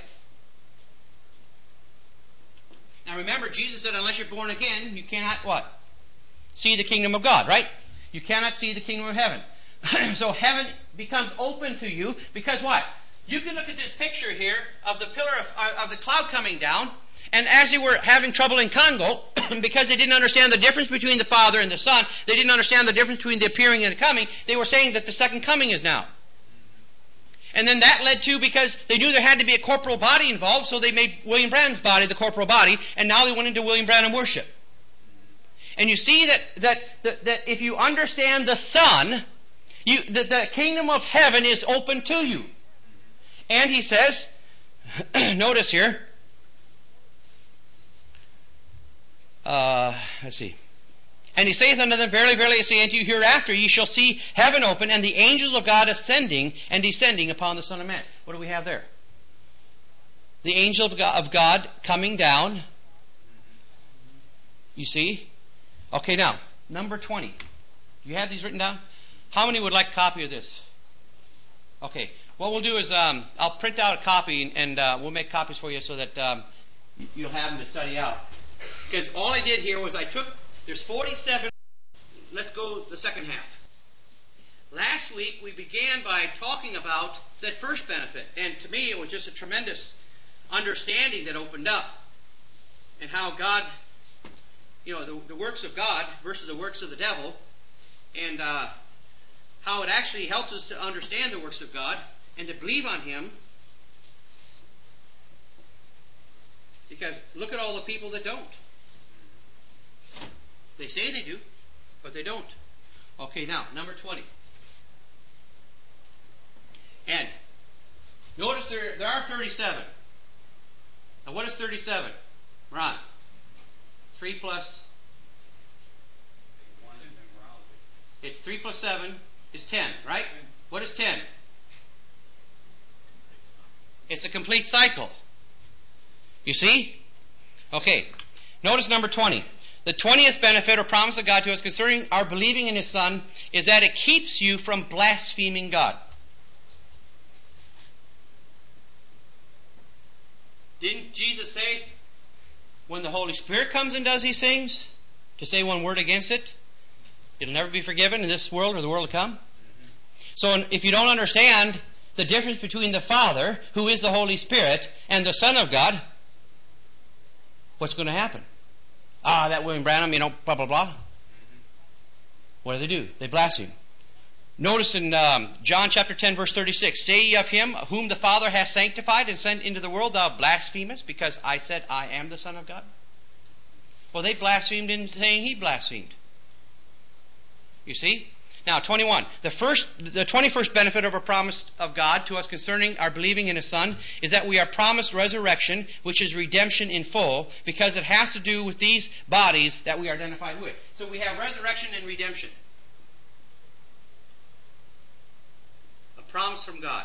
A: Now remember, Jesus said, unless you're born again, you cannot what? See the kingdom of God, right? you cannot see the kingdom of heaven. So heaven becomes open to you because what? You can look at this picture here of the pillar of the cloud coming down, and as they were having trouble in Congo, because they didn't understand the difference between the Father and the Son, they didn't understand the difference between the appearing and the coming, they were saying that the second coming is now. And then that led to, because they knew there had to be a corporal body involved, so they made William Branham's body the corporal body, and now they went into William Branham worship. And you see that if you understand the Son, the kingdom of heaven is open to you. And he says, notice here, let's see. And he saith unto them, Verily, verily, I say unto you, hereafter ye shall see heaven open, and the angels of God ascending and descending upon the Son of Man. What do we have there? The angel of God coming down. You see? Okay, now, number 20. Do you have these written down? How many would like a copy of this? Okay. What we'll do is I'll print out a copy, and we'll make copies for you so that you'll have them to study out. Because all I did here was there's 47. Let's go the second half. Last week we began by talking about that first benefit. And to me it was just a tremendous understanding that opened up. And how God, the works of God versus the works of the devil. And how it actually helps us to understand the works of God and to believe on Him. Because look at all the people that don't. They say they do, but they don't. Okay, now, number 20. And notice there are 37. Now what is 37? Ron? 3 plus... It's 3 plus 7 is 10, right? What is 10? It's a complete cycle. You see? Okay. Notice number 20. The 20th benefit or promise of God to us concerning our believing in His Son is that it keeps you from blaspheming God. Didn't Jesus say, when the Holy Spirit comes and does these things, to say one word against it, it'll never be forgiven in this world or the world to come? So if you don't understand the difference between the Father, who is the Holy Spirit, and the Son of God, what's going to happen? That William Branham, blah, blah, blah. What do? They blaspheme. Notice in John chapter 10, verse 36, Say ye of Him whom the Father hath sanctified and sent into the world, thou blasphemest, because I said, I am the Son of God? Well, they blasphemed in saying He blasphemed. You see? Now, 21. The 21st benefit of a promise of God to us concerning our believing in His Son is that we are promised resurrection, which is redemption in full, because it has to do with these bodies that we are identified with. So we have resurrection and redemption. A promise from God.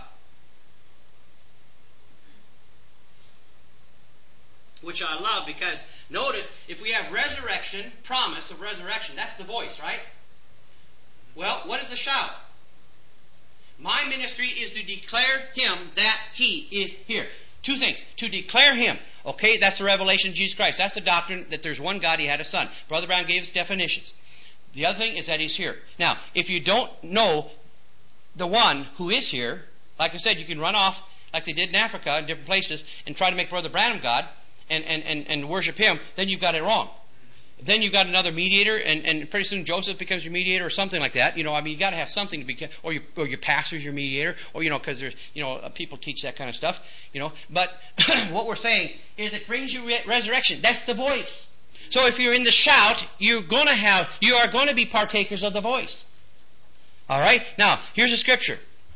A: Which I love, because notice, if we have resurrection, promise of resurrection, that's the voice, right? Well, what is the shout? My ministry is to declare Him that He is here. Two things. To declare Him. Okay, that's the revelation of Jesus Christ. That's the doctrine that there's one God, He had a Son. Brother Brown gave us definitions. The other thing is that He's here. Now, if you don't know the one who is here, like I said, you can run off like they did in Africa in different places and try to make Brother Branham God and worship him, then you've got it wrong. Then you've got another mediator, and pretty soon Joseph becomes your mediator or something like that. You've got to have something to be, or your pastor's your mediator, or because there's, people teach that kind of stuff, But what we're saying is it brings you resurrection. That's the voice. So if you're in the shout, you are going to be partakers of the voice. All right. Now here's a scripture.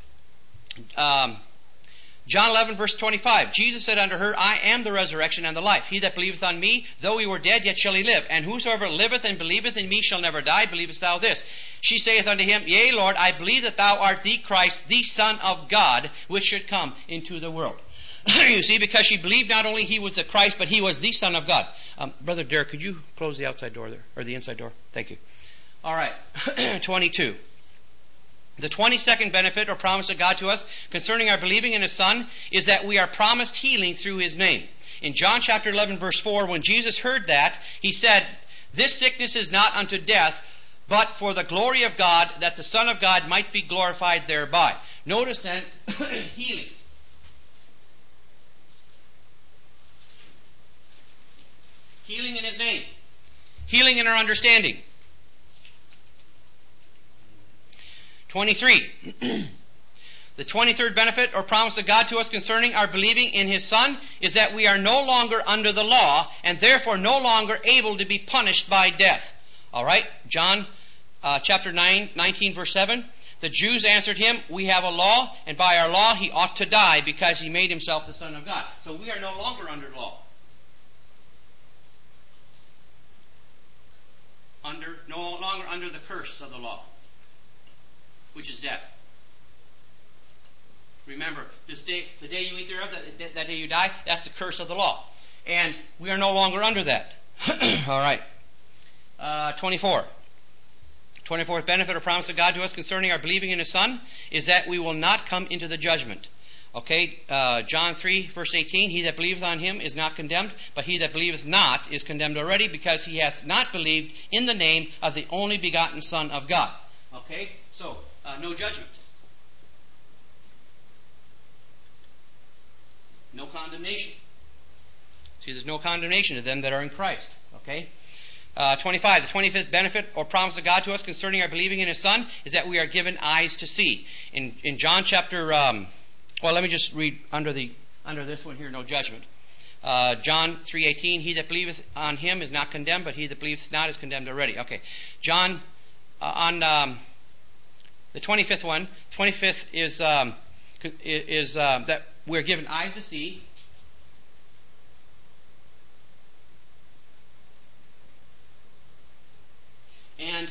A: John 11, verse 25. Jesus said unto her, I am the resurrection and the life. He that believeth on me, though he were dead, yet shall he live. And whosoever liveth and believeth in me shall never die. Believest thou this? She saith unto him, Yea, Lord, I believe that thou art the Christ, the Son of God, which should come into the world. You see, because she believed not only he was the Christ, but he was the Son of God. Brother Derek, could you close the outside door there, or the inside door? Thank you. All right, 22. The 22nd benefit or promise of God to us concerning our believing in His Son is that we are promised healing through His name. In John chapter 11, verse 4, when Jesus heard that, He said, This sickness is not unto death, but for the glory of God, that the Son of God might be glorified thereby. Notice then, healing. Healing in His name. Healing in our understanding. 23. The 23rd benefit or promise of God to us concerning our believing in His Son is that we are no longer under the law and therefore no longer able to be punished by death. Alright, John chapter 9, 19 verse 7. The Jews answered Him, we have a law, and by our law He ought to die because He made Himself the Son of God. So we are no longer under law. No longer under the curse of the law, which is death. Remember, this day, the day you eat thereof, that day you die, that's the curse of the law. And we are no longer under that. All right. 24. 24th benefit or promise of God to us concerning our believing in His Son is that we will not come into the judgment. Okay, John 3, verse 18, he that believeth on Him is not condemned, but he that believeth not is condemned already, because he hath not believed in the name of the only begotten Son of God. Okay, so, no judgment. No condemnation. See, there's no condemnation to them that are in Christ. Okay? 25. The 25th benefit or promise of God to us concerning our believing in His Son is that we are given eyes to see. In John chapter, well, let me just read under this one here, no judgment. John 3:18. He that believeth on Him is not condemned, but he that believeth not is condemned already. Okay. John on the 25th one. 25th is that we're given eyes to see. And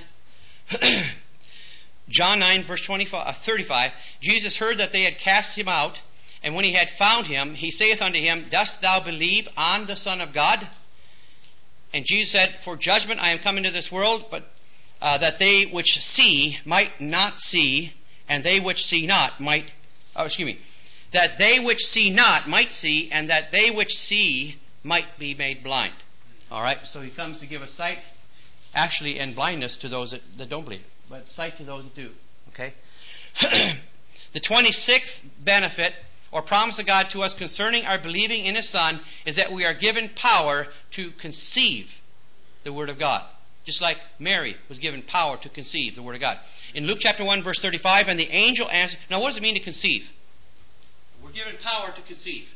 A: John 9, verse 35, Jesus heard that they had cast him out, and when he had found him, he saith unto him, dost thou believe on the Son of God? And Jesus said, for judgment I am come into this world, but that they which see might not see, and they which see not might, that they which see not might see, and that they which see might be made blind. Alright, so he comes to give us sight, actually, and blindness to those that don't believe, but sight to those that do. Okay? The 26th benefit or promise of God to us concerning our believing in His Son is that we are given power to conceive the Word of God. Just like Mary was given power to conceive the Word of God. In Luke chapter 1 verse 35, and the angel answered. Now what does it mean to conceive? We're given power to conceive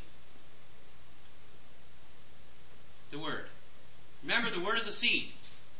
A: the Word. Remember, the Word is a seed.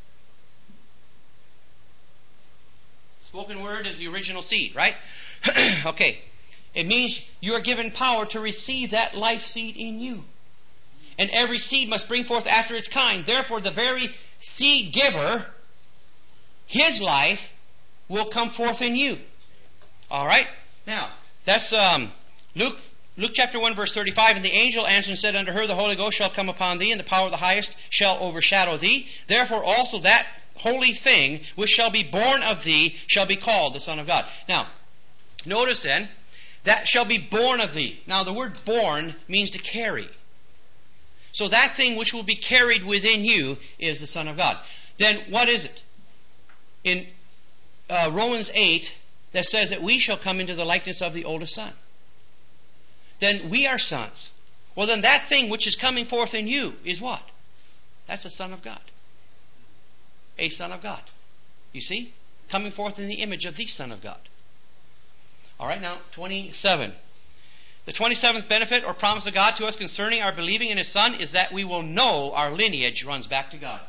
A: Spoken Word is the original seed, right? Okay. It means you are given power to receive that life seed in you. And every seed must bring forth after its kind. Therefore, the very seed giver, his life, will come forth in you. Alright? Now, that's Luke chapter 1 verse 35. And the angel answered and said unto her, the Holy Ghost shall come upon thee, and the power of the highest shall overshadow thee. Therefore also that holy thing which shall be born of thee shall be called the Son of God. Now, notice then, that shall be born of thee. Now, the word born means to carry. So that thing which will be carried within you is the Son of God. Then what is it? In Romans 8, that says that we shall come into the likeness of the oldest Son. Then we are sons. Well, then that thing which is coming forth in you is what? That's a Son of God. A Son of God. You see? Coming forth in the image of the Son of God. Alright, now 27. The 27th benefit or promise of God to us concerning our believing in His Son is that we will know our lineage runs back to God.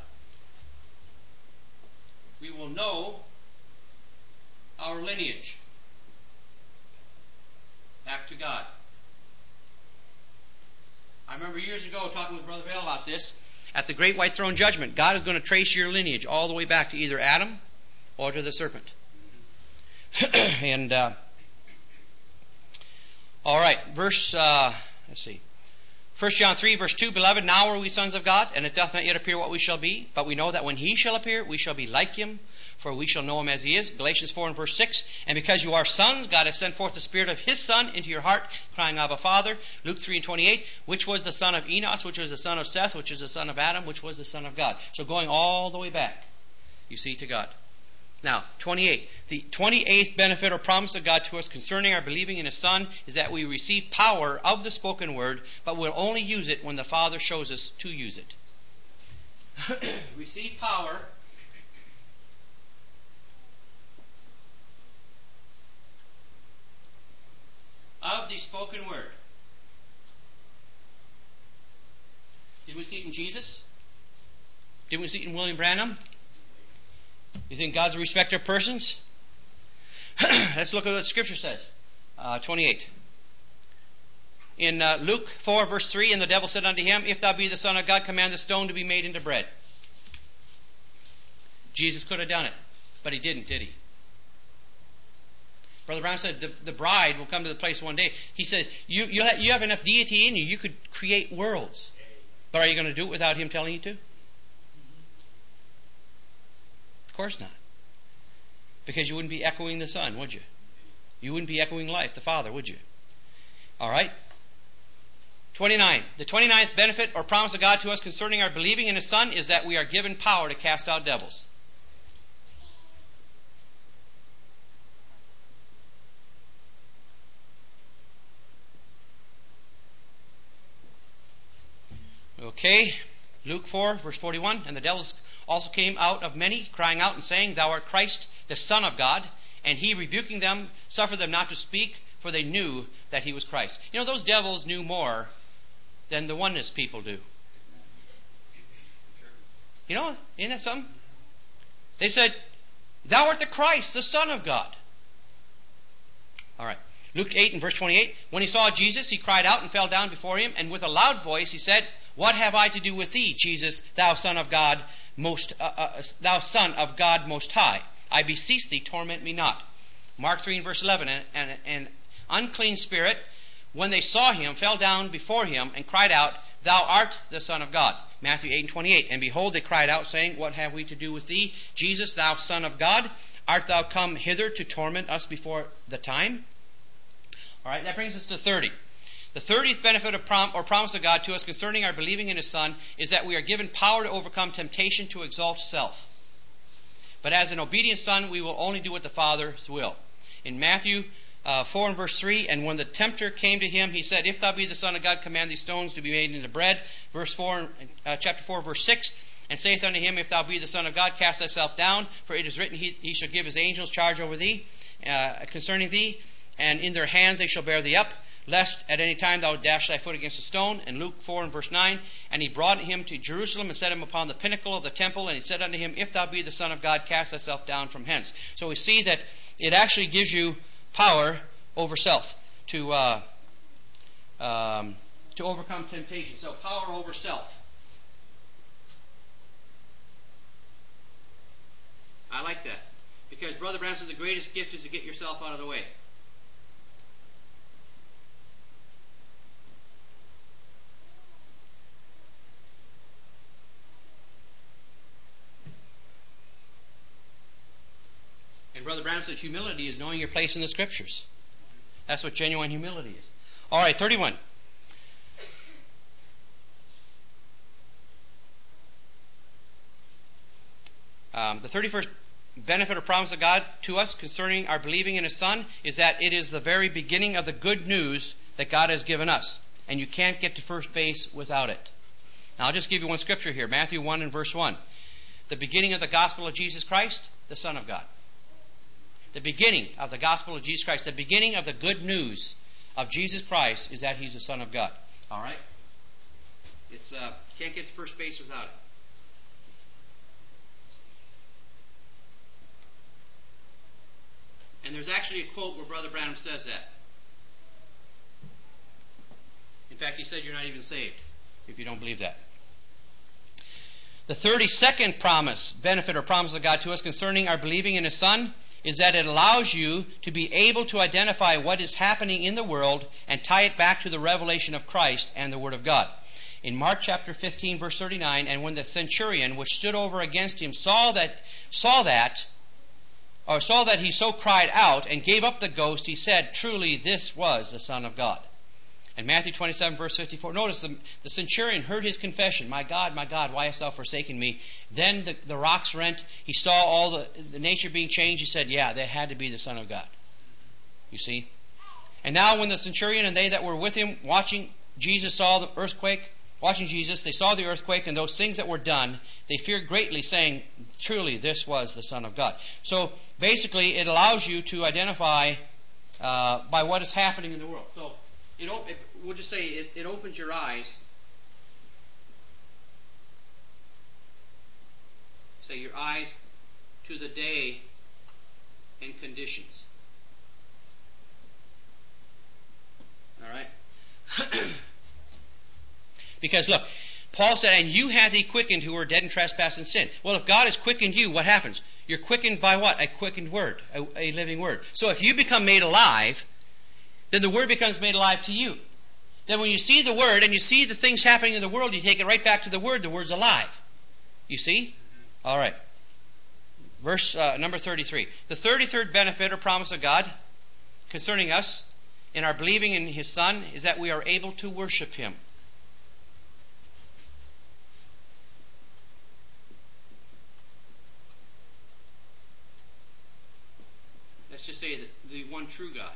A: We will know our lineage back to God. I remember years ago talking with Brother Vail about this. At the Great White Throne Judgment, God is going to trace your lineage all the way back to either Adam or to the serpent. And, alright, verse, let's see. 1 John 3, verse 2, Beloved, now are we sons of God, and it doth not yet appear what we shall be, but we know that when He shall appear, we shall be like Him, for we shall know Him as He is. Galatians 4 and verse 6, And because you are sons, God has sent forth the Spirit of His Son into your heart, crying, Abba, Father. Luke 3 and 28, which was the son of Enos, which was the son of Seth, which is the son of Adam, which was the son of God. So going all the way back, you see, to God. Now, 28. The 28th benefit or promise of God to us concerning our believing in His Son is that we receive power of the spoken word, but we'll only use it when the Father shows us to use it. Receive power of the spoken word. Did we see it in Jesus? Didn't we see it in William Branham? You think God's a respecter of persons? Let's look at what Scripture says. 28. In Luke 4, verse 3, and the devil said unto him, If thou be the Son of God, command the stone to be made into bread. Jesus could have done it, but He didn't, did He? Brother Brown said the bride will come to the place one day. He says, you have enough deity in you, you could create worlds. But are you going to do it without Him telling you to? Of course not. Because you wouldn't be echoing the Son, would you? You wouldn't be echoing life, the Father, would you? All right. 29. The 29th benefit or promise of God to us concerning our believing in His Son is that we are given power to cast out devils. Okay, Luke 4, verse 41, and the devils also came out of many, crying out and saying, Thou art Christ, the Son of God. And He, rebuking them, suffered them not to speak, for they knew that He was Christ. You know, those devils knew more than the oneness people do. You know, isn't that something? They said, Thou art the Christ, the Son of God. All right. Luke 8 and verse 28, when He saw Jesus, He cried out and fell down before Him, and with a loud voice He said, What have I to do with Thee, Jesus, Thou Son of God, Thou Son of God Most High? I beseech Thee, torment me not. Mark 3 and verse 11, and an unclean spirit, when they saw Him, fell down before Him, and cried out, Thou art the Son of God. Matthew 8 and 28, and behold, they cried out, saying, What have we to do with Thee, Jesus, Thou Son of God? Art Thou come hither to torment us before the time? All right, that brings us to 30. The 30th benefit of promise of God to us concerning our believing in His Son is that we are given power to overcome temptation to exalt self. But as an obedient son, we will only do what the Father's will. In Matthew 4 and verse 3, and when the tempter came to Him, he said, If thou be the Son of God, command these stones to be made into bread. Chapter 4, verse 6, and saith unto him, If thou be the Son of God, cast thyself down, for it is written, He shall give His angels charge over thee, concerning thee, and in their hands they shall bear thee up, lest at any time thou dash thy foot against a stone. And Luke 4 and verse 9, and He brought him to Jerusalem and set him upon the pinnacle of the temple, and He said unto him, If thou be the Son of God, cast thyself down from hence. So we see that it actually gives you power over self to overcome temptation. So power over self. I like that, because Brother Branham says the greatest gift is to get yourself out of the way. And Brother Branham said humility is knowing your place in the Scriptures. That's what genuine humility is. All right, 31. The 31st benefit or promise of God to us concerning our believing in His Son is that it is the very beginning of the good news that God has given us. And you can't get to first base without it. Now I'll just give you one scripture here. Matthew 1 and verse 1. The beginning of the gospel of Jesus Christ, the Son of God. The beginning of the gospel of Jesus Christ, the beginning of the good news of Jesus Christ is that He's the Son of God. All right? It's can't get to first base without it. And there's actually a quote where Brother Branham says that. In fact, he said you're not even saved if you don't believe that. The 32nd promise, benefit or promise of God to us concerning our believing in His Son is that it allows you to be able to identify what is happening in the world and tie it back to the revelation of Christ and the Word of God. In Mark chapter 15, verse 39, and when the centurion which stood over against him saw that he so cried out and gave up the ghost, he said, Truly this was the Son of God. And Matthew 27, verse 54, notice the centurion heard his confession, my God, why hast thou forsaken me? Then the rocks rent. He saw all the nature being changed. He said, yeah, that had to be the Son of God. You see? And now when the centurion and they that were with him watching Jesus saw the earthquake, watching Jesus, they saw the earthquake and those things that were done, they feared greatly, saying, truly this was the Son of God. So basically it allows you to identify by what is happening in the world. So we'll just say it opens your eyes. Say your eyes to the day and conditions. All right? Because look, Paul said, and you hath he quickened who were dead in trespass and sin. Well, if God has quickened you, what happens? You're quickened by what? A quickened word, a living word. So if you become made alive, then the word becomes made alive to you. Then when you see the word and you see the things happening in the world, you take it right back to the word. The word's alive. You see? All right. Verse number 33. The 33rd benefit or promise of God concerning us in our believing in His Son is that we are able to worship Him. Let's just say the one true God.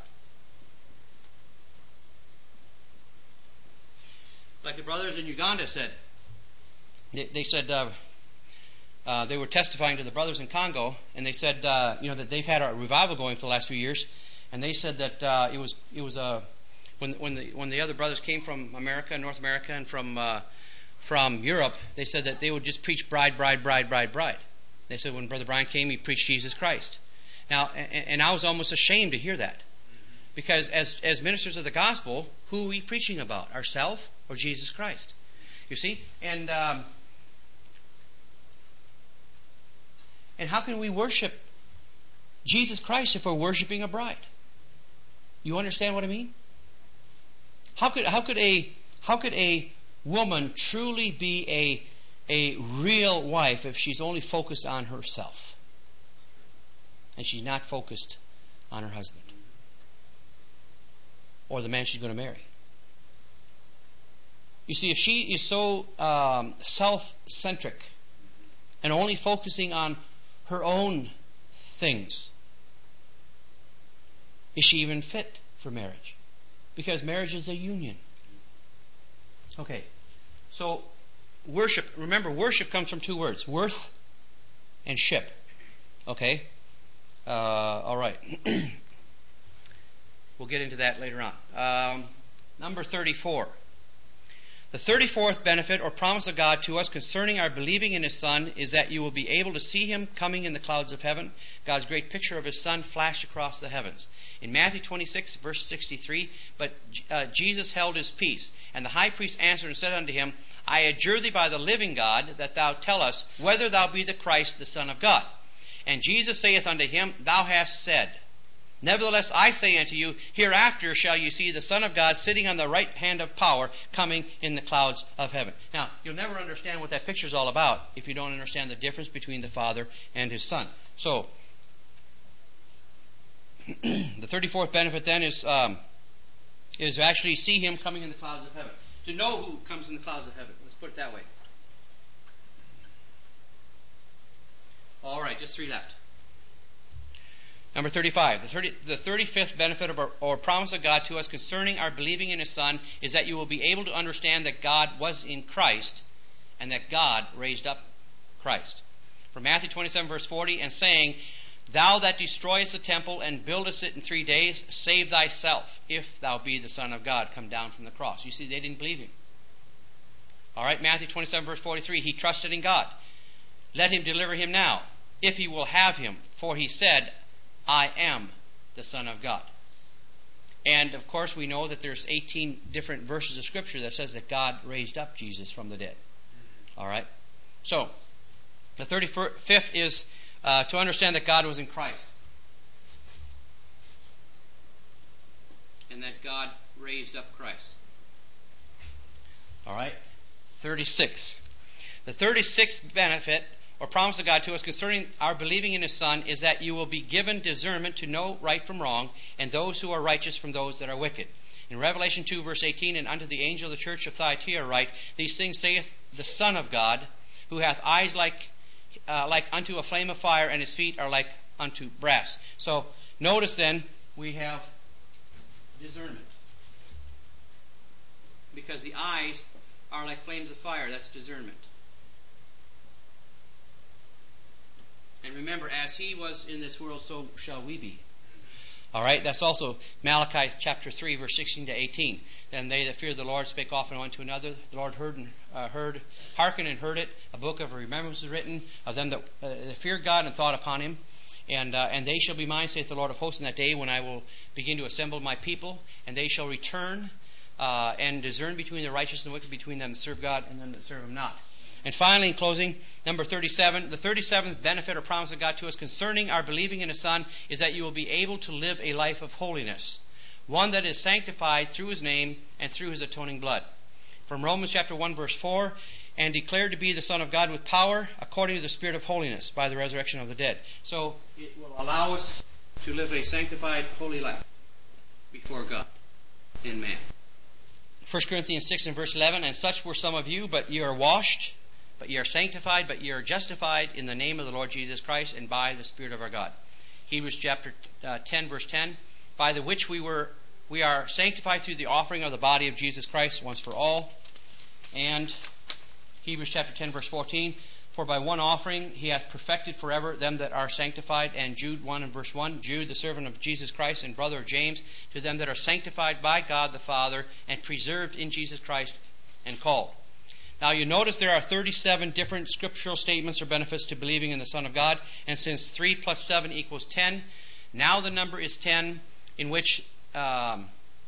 A: Like the brothers in Uganda said, they said they were testifying to the brothers in Congo, and they said that they've had a revival going for the last few years, and they said that it was when the other brothers came from America, North America, and from Europe, they said that they would just preach bride, bride, bride, bride, bride. They said when Brother Brian came, he preached Jesus Christ. Now, and I was almost ashamed to hear that, because as ministers of the gospel, who are we preaching about? Ourselves or Jesus Christ? You see? And how can we worship Jesus Christ if we're worshiping a bride? You understand what I mean? How could a woman truly be a real wife if she's only focused on herself and she's not focused on her husband or the man she's going to marry? You see, if she is so self-centric and only focusing on her own things, is she even fit for marriage? Because marriage is a union. Okay, so worship. Remember, worship comes from two words: worth and ship. Okay? All right. We'll get into that later on. Number 34. The 34th benefit or promise of God to us concerning our believing in His Son is that you will be able to see Him coming in the clouds of heaven. God's great picture of His Son flashed across the heavens. In Matthew 26, verse 63, but Jesus held His peace, and the high priest answered and said unto Him, I adjure Thee by the living God that Thou tell us whether Thou be the Christ, the Son of God. And Jesus saith unto him, Thou hast said. Nevertheless, I say unto you, hereafter shall you see the Son of God sitting on the right hand of power, coming in the clouds of heaven. Now, you'll never understand what that picture is all about if you don't understand the difference between the Father and His Son. So, the 34th benefit then is to actually see Him coming in the clouds of heaven. To know who comes in the clouds of heaven. Let's put it that way. All right, just 3 left. Number 35. The 35th benefit or promise of God to us concerning our believing in His Son is that you will be able to understand that God was in Christ and that God raised up Christ. From Matthew 27, verse 40, and saying, Thou that destroyest the temple and buildest it in 3 days, save thyself, if thou be the Son of God, come down from the cross. You see, they didn't believe Him. All right, Matthew 27, verse 43, He trusted in God. Let Him deliver him now, if He will have him, for He said, I am the Son of God. And of course we know that there's 18 different verses of Scripture that says that God raised up Jesus from the dead. Alright? So, the 35th is to understand that God was in Christ. And that God raised up Christ. Alright? 36. The 36th benefit or promise of God to us concerning our believing in His Son is that you will be given discernment to know right from wrong, and those who are righteous from those that are wicked. In Revelation 2, verse 18, and unto the angel of the church of Thyatira write, These things saith the Son of God, who hath eyes like unto a flame of fire, and his feet are like unto brass. So notice then, we have discernment. Because the eyes are like flames of fire. That's discernment. And remember, as he was in this world, so shall we be. All right, that's also Malachi chapter 3, verse 16 to 18. Then they that feared the Lord spake often one to another. The Lord hearkened and heard it. A book of remembrance is written of them that feared God and thought upon him. And they shall be mine, saith the Lord of hosts, in that day when I will begin to assemble my people, and they shall return and discern between the righteous and the wicked, between them that serve God and them that serve him not. And finally, in closing, number 37, the 37th benefit or promise of God to us concerning our believing in His Son is that you will be able to live a life of holiness, one that is sanctified through His name and through His atoning blood. From Romans chapter 1, verse 4, and declared to be the Son of God with power, according to the Spirit of holiness, by the resurrection of the dead. So it will allow us to live a sanctified, holy life before God and man. 1 Corinthians 6 and verse 11, and such were some of you, but ye are washed, but ye are sanctified, but ye are justified in the name of the Lord Jesus Christ and by the Spirit of our God. Hebrews chapter 10, verse 10, by the which we are sanctified through the offering of the body of Jesus Christ once for all. And Hebrews chapter 10, verse 14, for by one offering He hath perfected forever them that are sanctified. And Jude 1 and verse 1, Jude, the servant of Jesus Christ and brother of James, to them that are sanctified by God the Father and preserved in Jesus Christ and called. Now you notice there are 37 different scriptural statements or benefits to believing in the Son of God. And since 3 plus 7 equals 10, now the number is 10, in which 10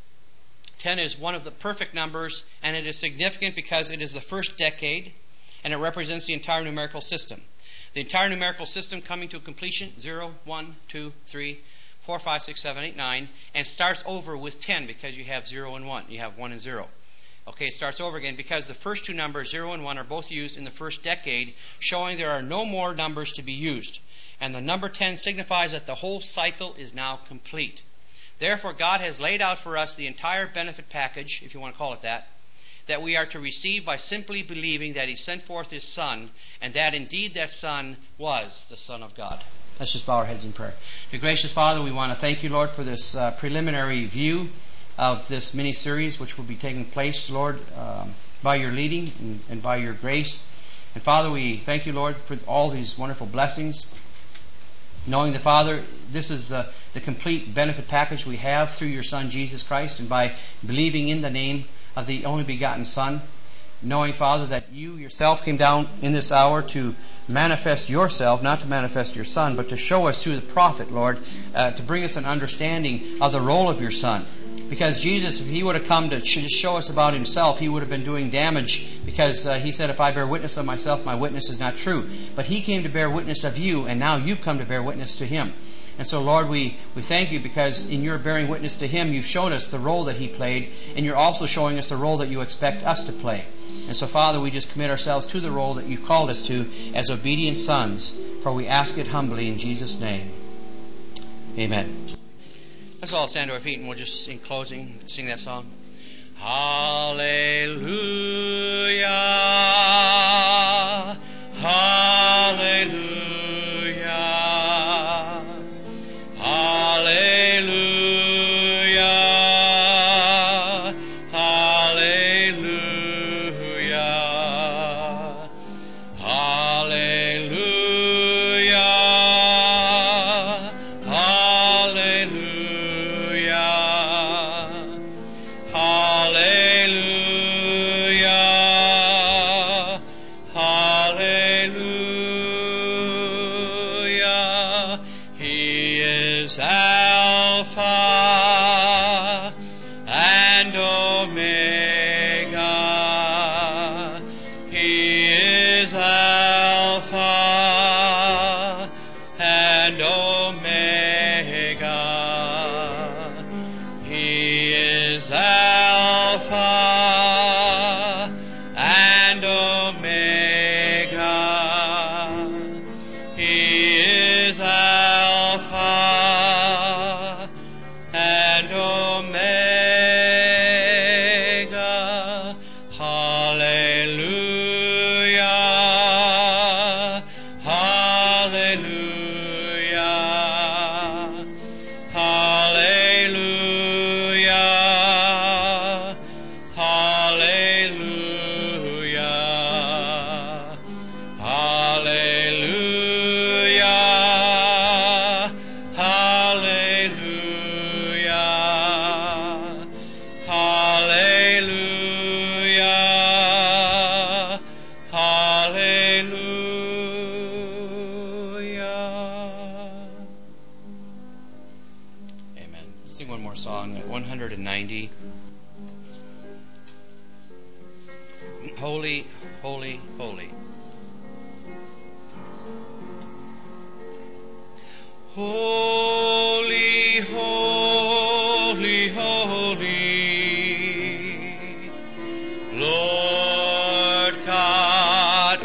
A: is one of the perfect numbers, and it is significant because it is the first decade, and it represents the entire numerical system. The entire numerical system coming to completion, 0, 1, 2, 3, 4, 5, 6, 7, 8, 9, and starts over with 10 because you have 0 and 1. You have 1 and 0. Okay, it starts over again because the first two numbers, 0 and 1, are both used in the first decade, showing there are no more numbers to be used. And the number 10 signifies that the whole cycle is now complete. Therefore, God has laid out for us the entire benefit package, if you want to call it that we are to receive by simply believing that He sent forth His Son, and that indeed that Son was the Son of God. Let's just bow our heads in prayer. Dear gracious Father, we want to thank You, Lord, for this preliminary view of this mini-series which will be taking place, Lord, by Your leading and by Your grace. And Father, we thank You, Lord, for all these wonderful blessings, knowing that, Father, this is the complete benefit package we have through Your Son, Jesus Christ, and by believing in the name of the only begotten Son, knowing, Father, that You Yourself came down in this hour to manifest Yourself, not to manifest Your Son, but to show us through the prophet, Lord, to bring us an understanding of the role of Your Son. Because Jesus, if He would have come to show us about Himself, He would have been doing damage, because He said, if I bear witness of myself, my witness is not true. But He came to bear witness of You, and now You've come to bear witness to Him. And so, Lord, we thank You because in Your bearing witness to Him, You've shown us the role that He played, and You're also showing us the role that You expect us to play. And so, Father, we just commit ourselves to the role that You've called us to as obedient sons, for we ask it humbly in Jesus' name. Amen. Let's all stand to our feet and we'll just, in closing, sing that song. Hallelujah, hallelujah, hallelujah, hallelujah, hallelujah, hallelujah. Hallelujah. Holy, holy, holy. Holy, holy, holy, Lord God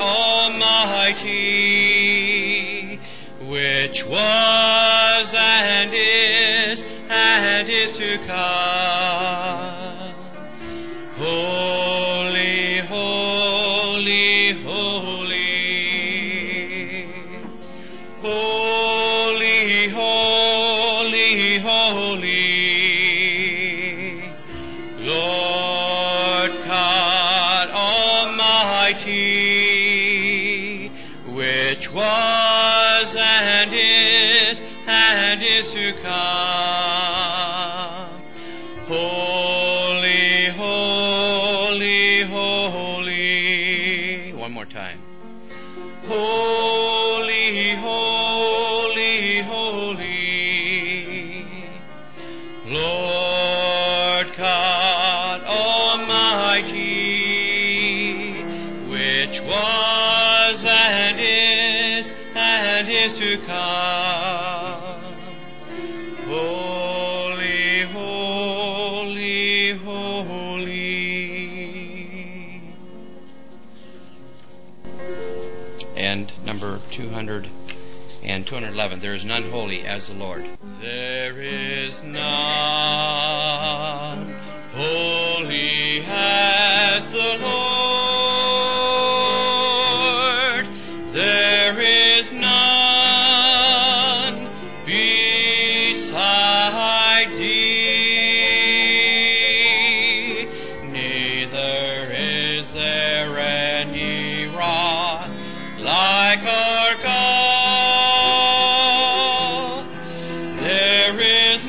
A: Almighty, which was and is to come. Holy, holy, holy, holy, holy, holy, Lord God Almighty, which was and is to come. Holy, holy, holy. One more time. Holy, holy, holy, Lord God Almighty, which was and is to come. Holy, holy, holy. And number 200 and 211, there is none holy as the Lord. There is none holy as the Lord. There is none beside thee, neither is there any rock like our God. There is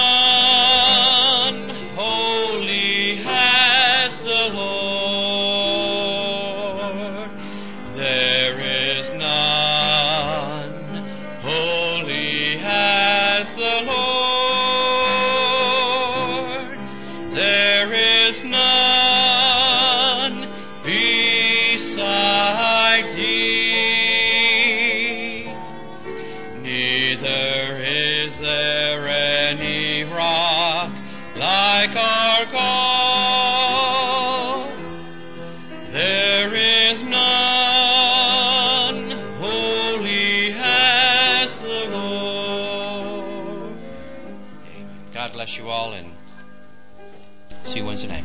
A: none holy as the Lord. There is none holy as the Lord. There is none beside thee, neither is there any rock like our God. There is none holy as the Lord. Amen. God bless you all, and see you Wednesday night.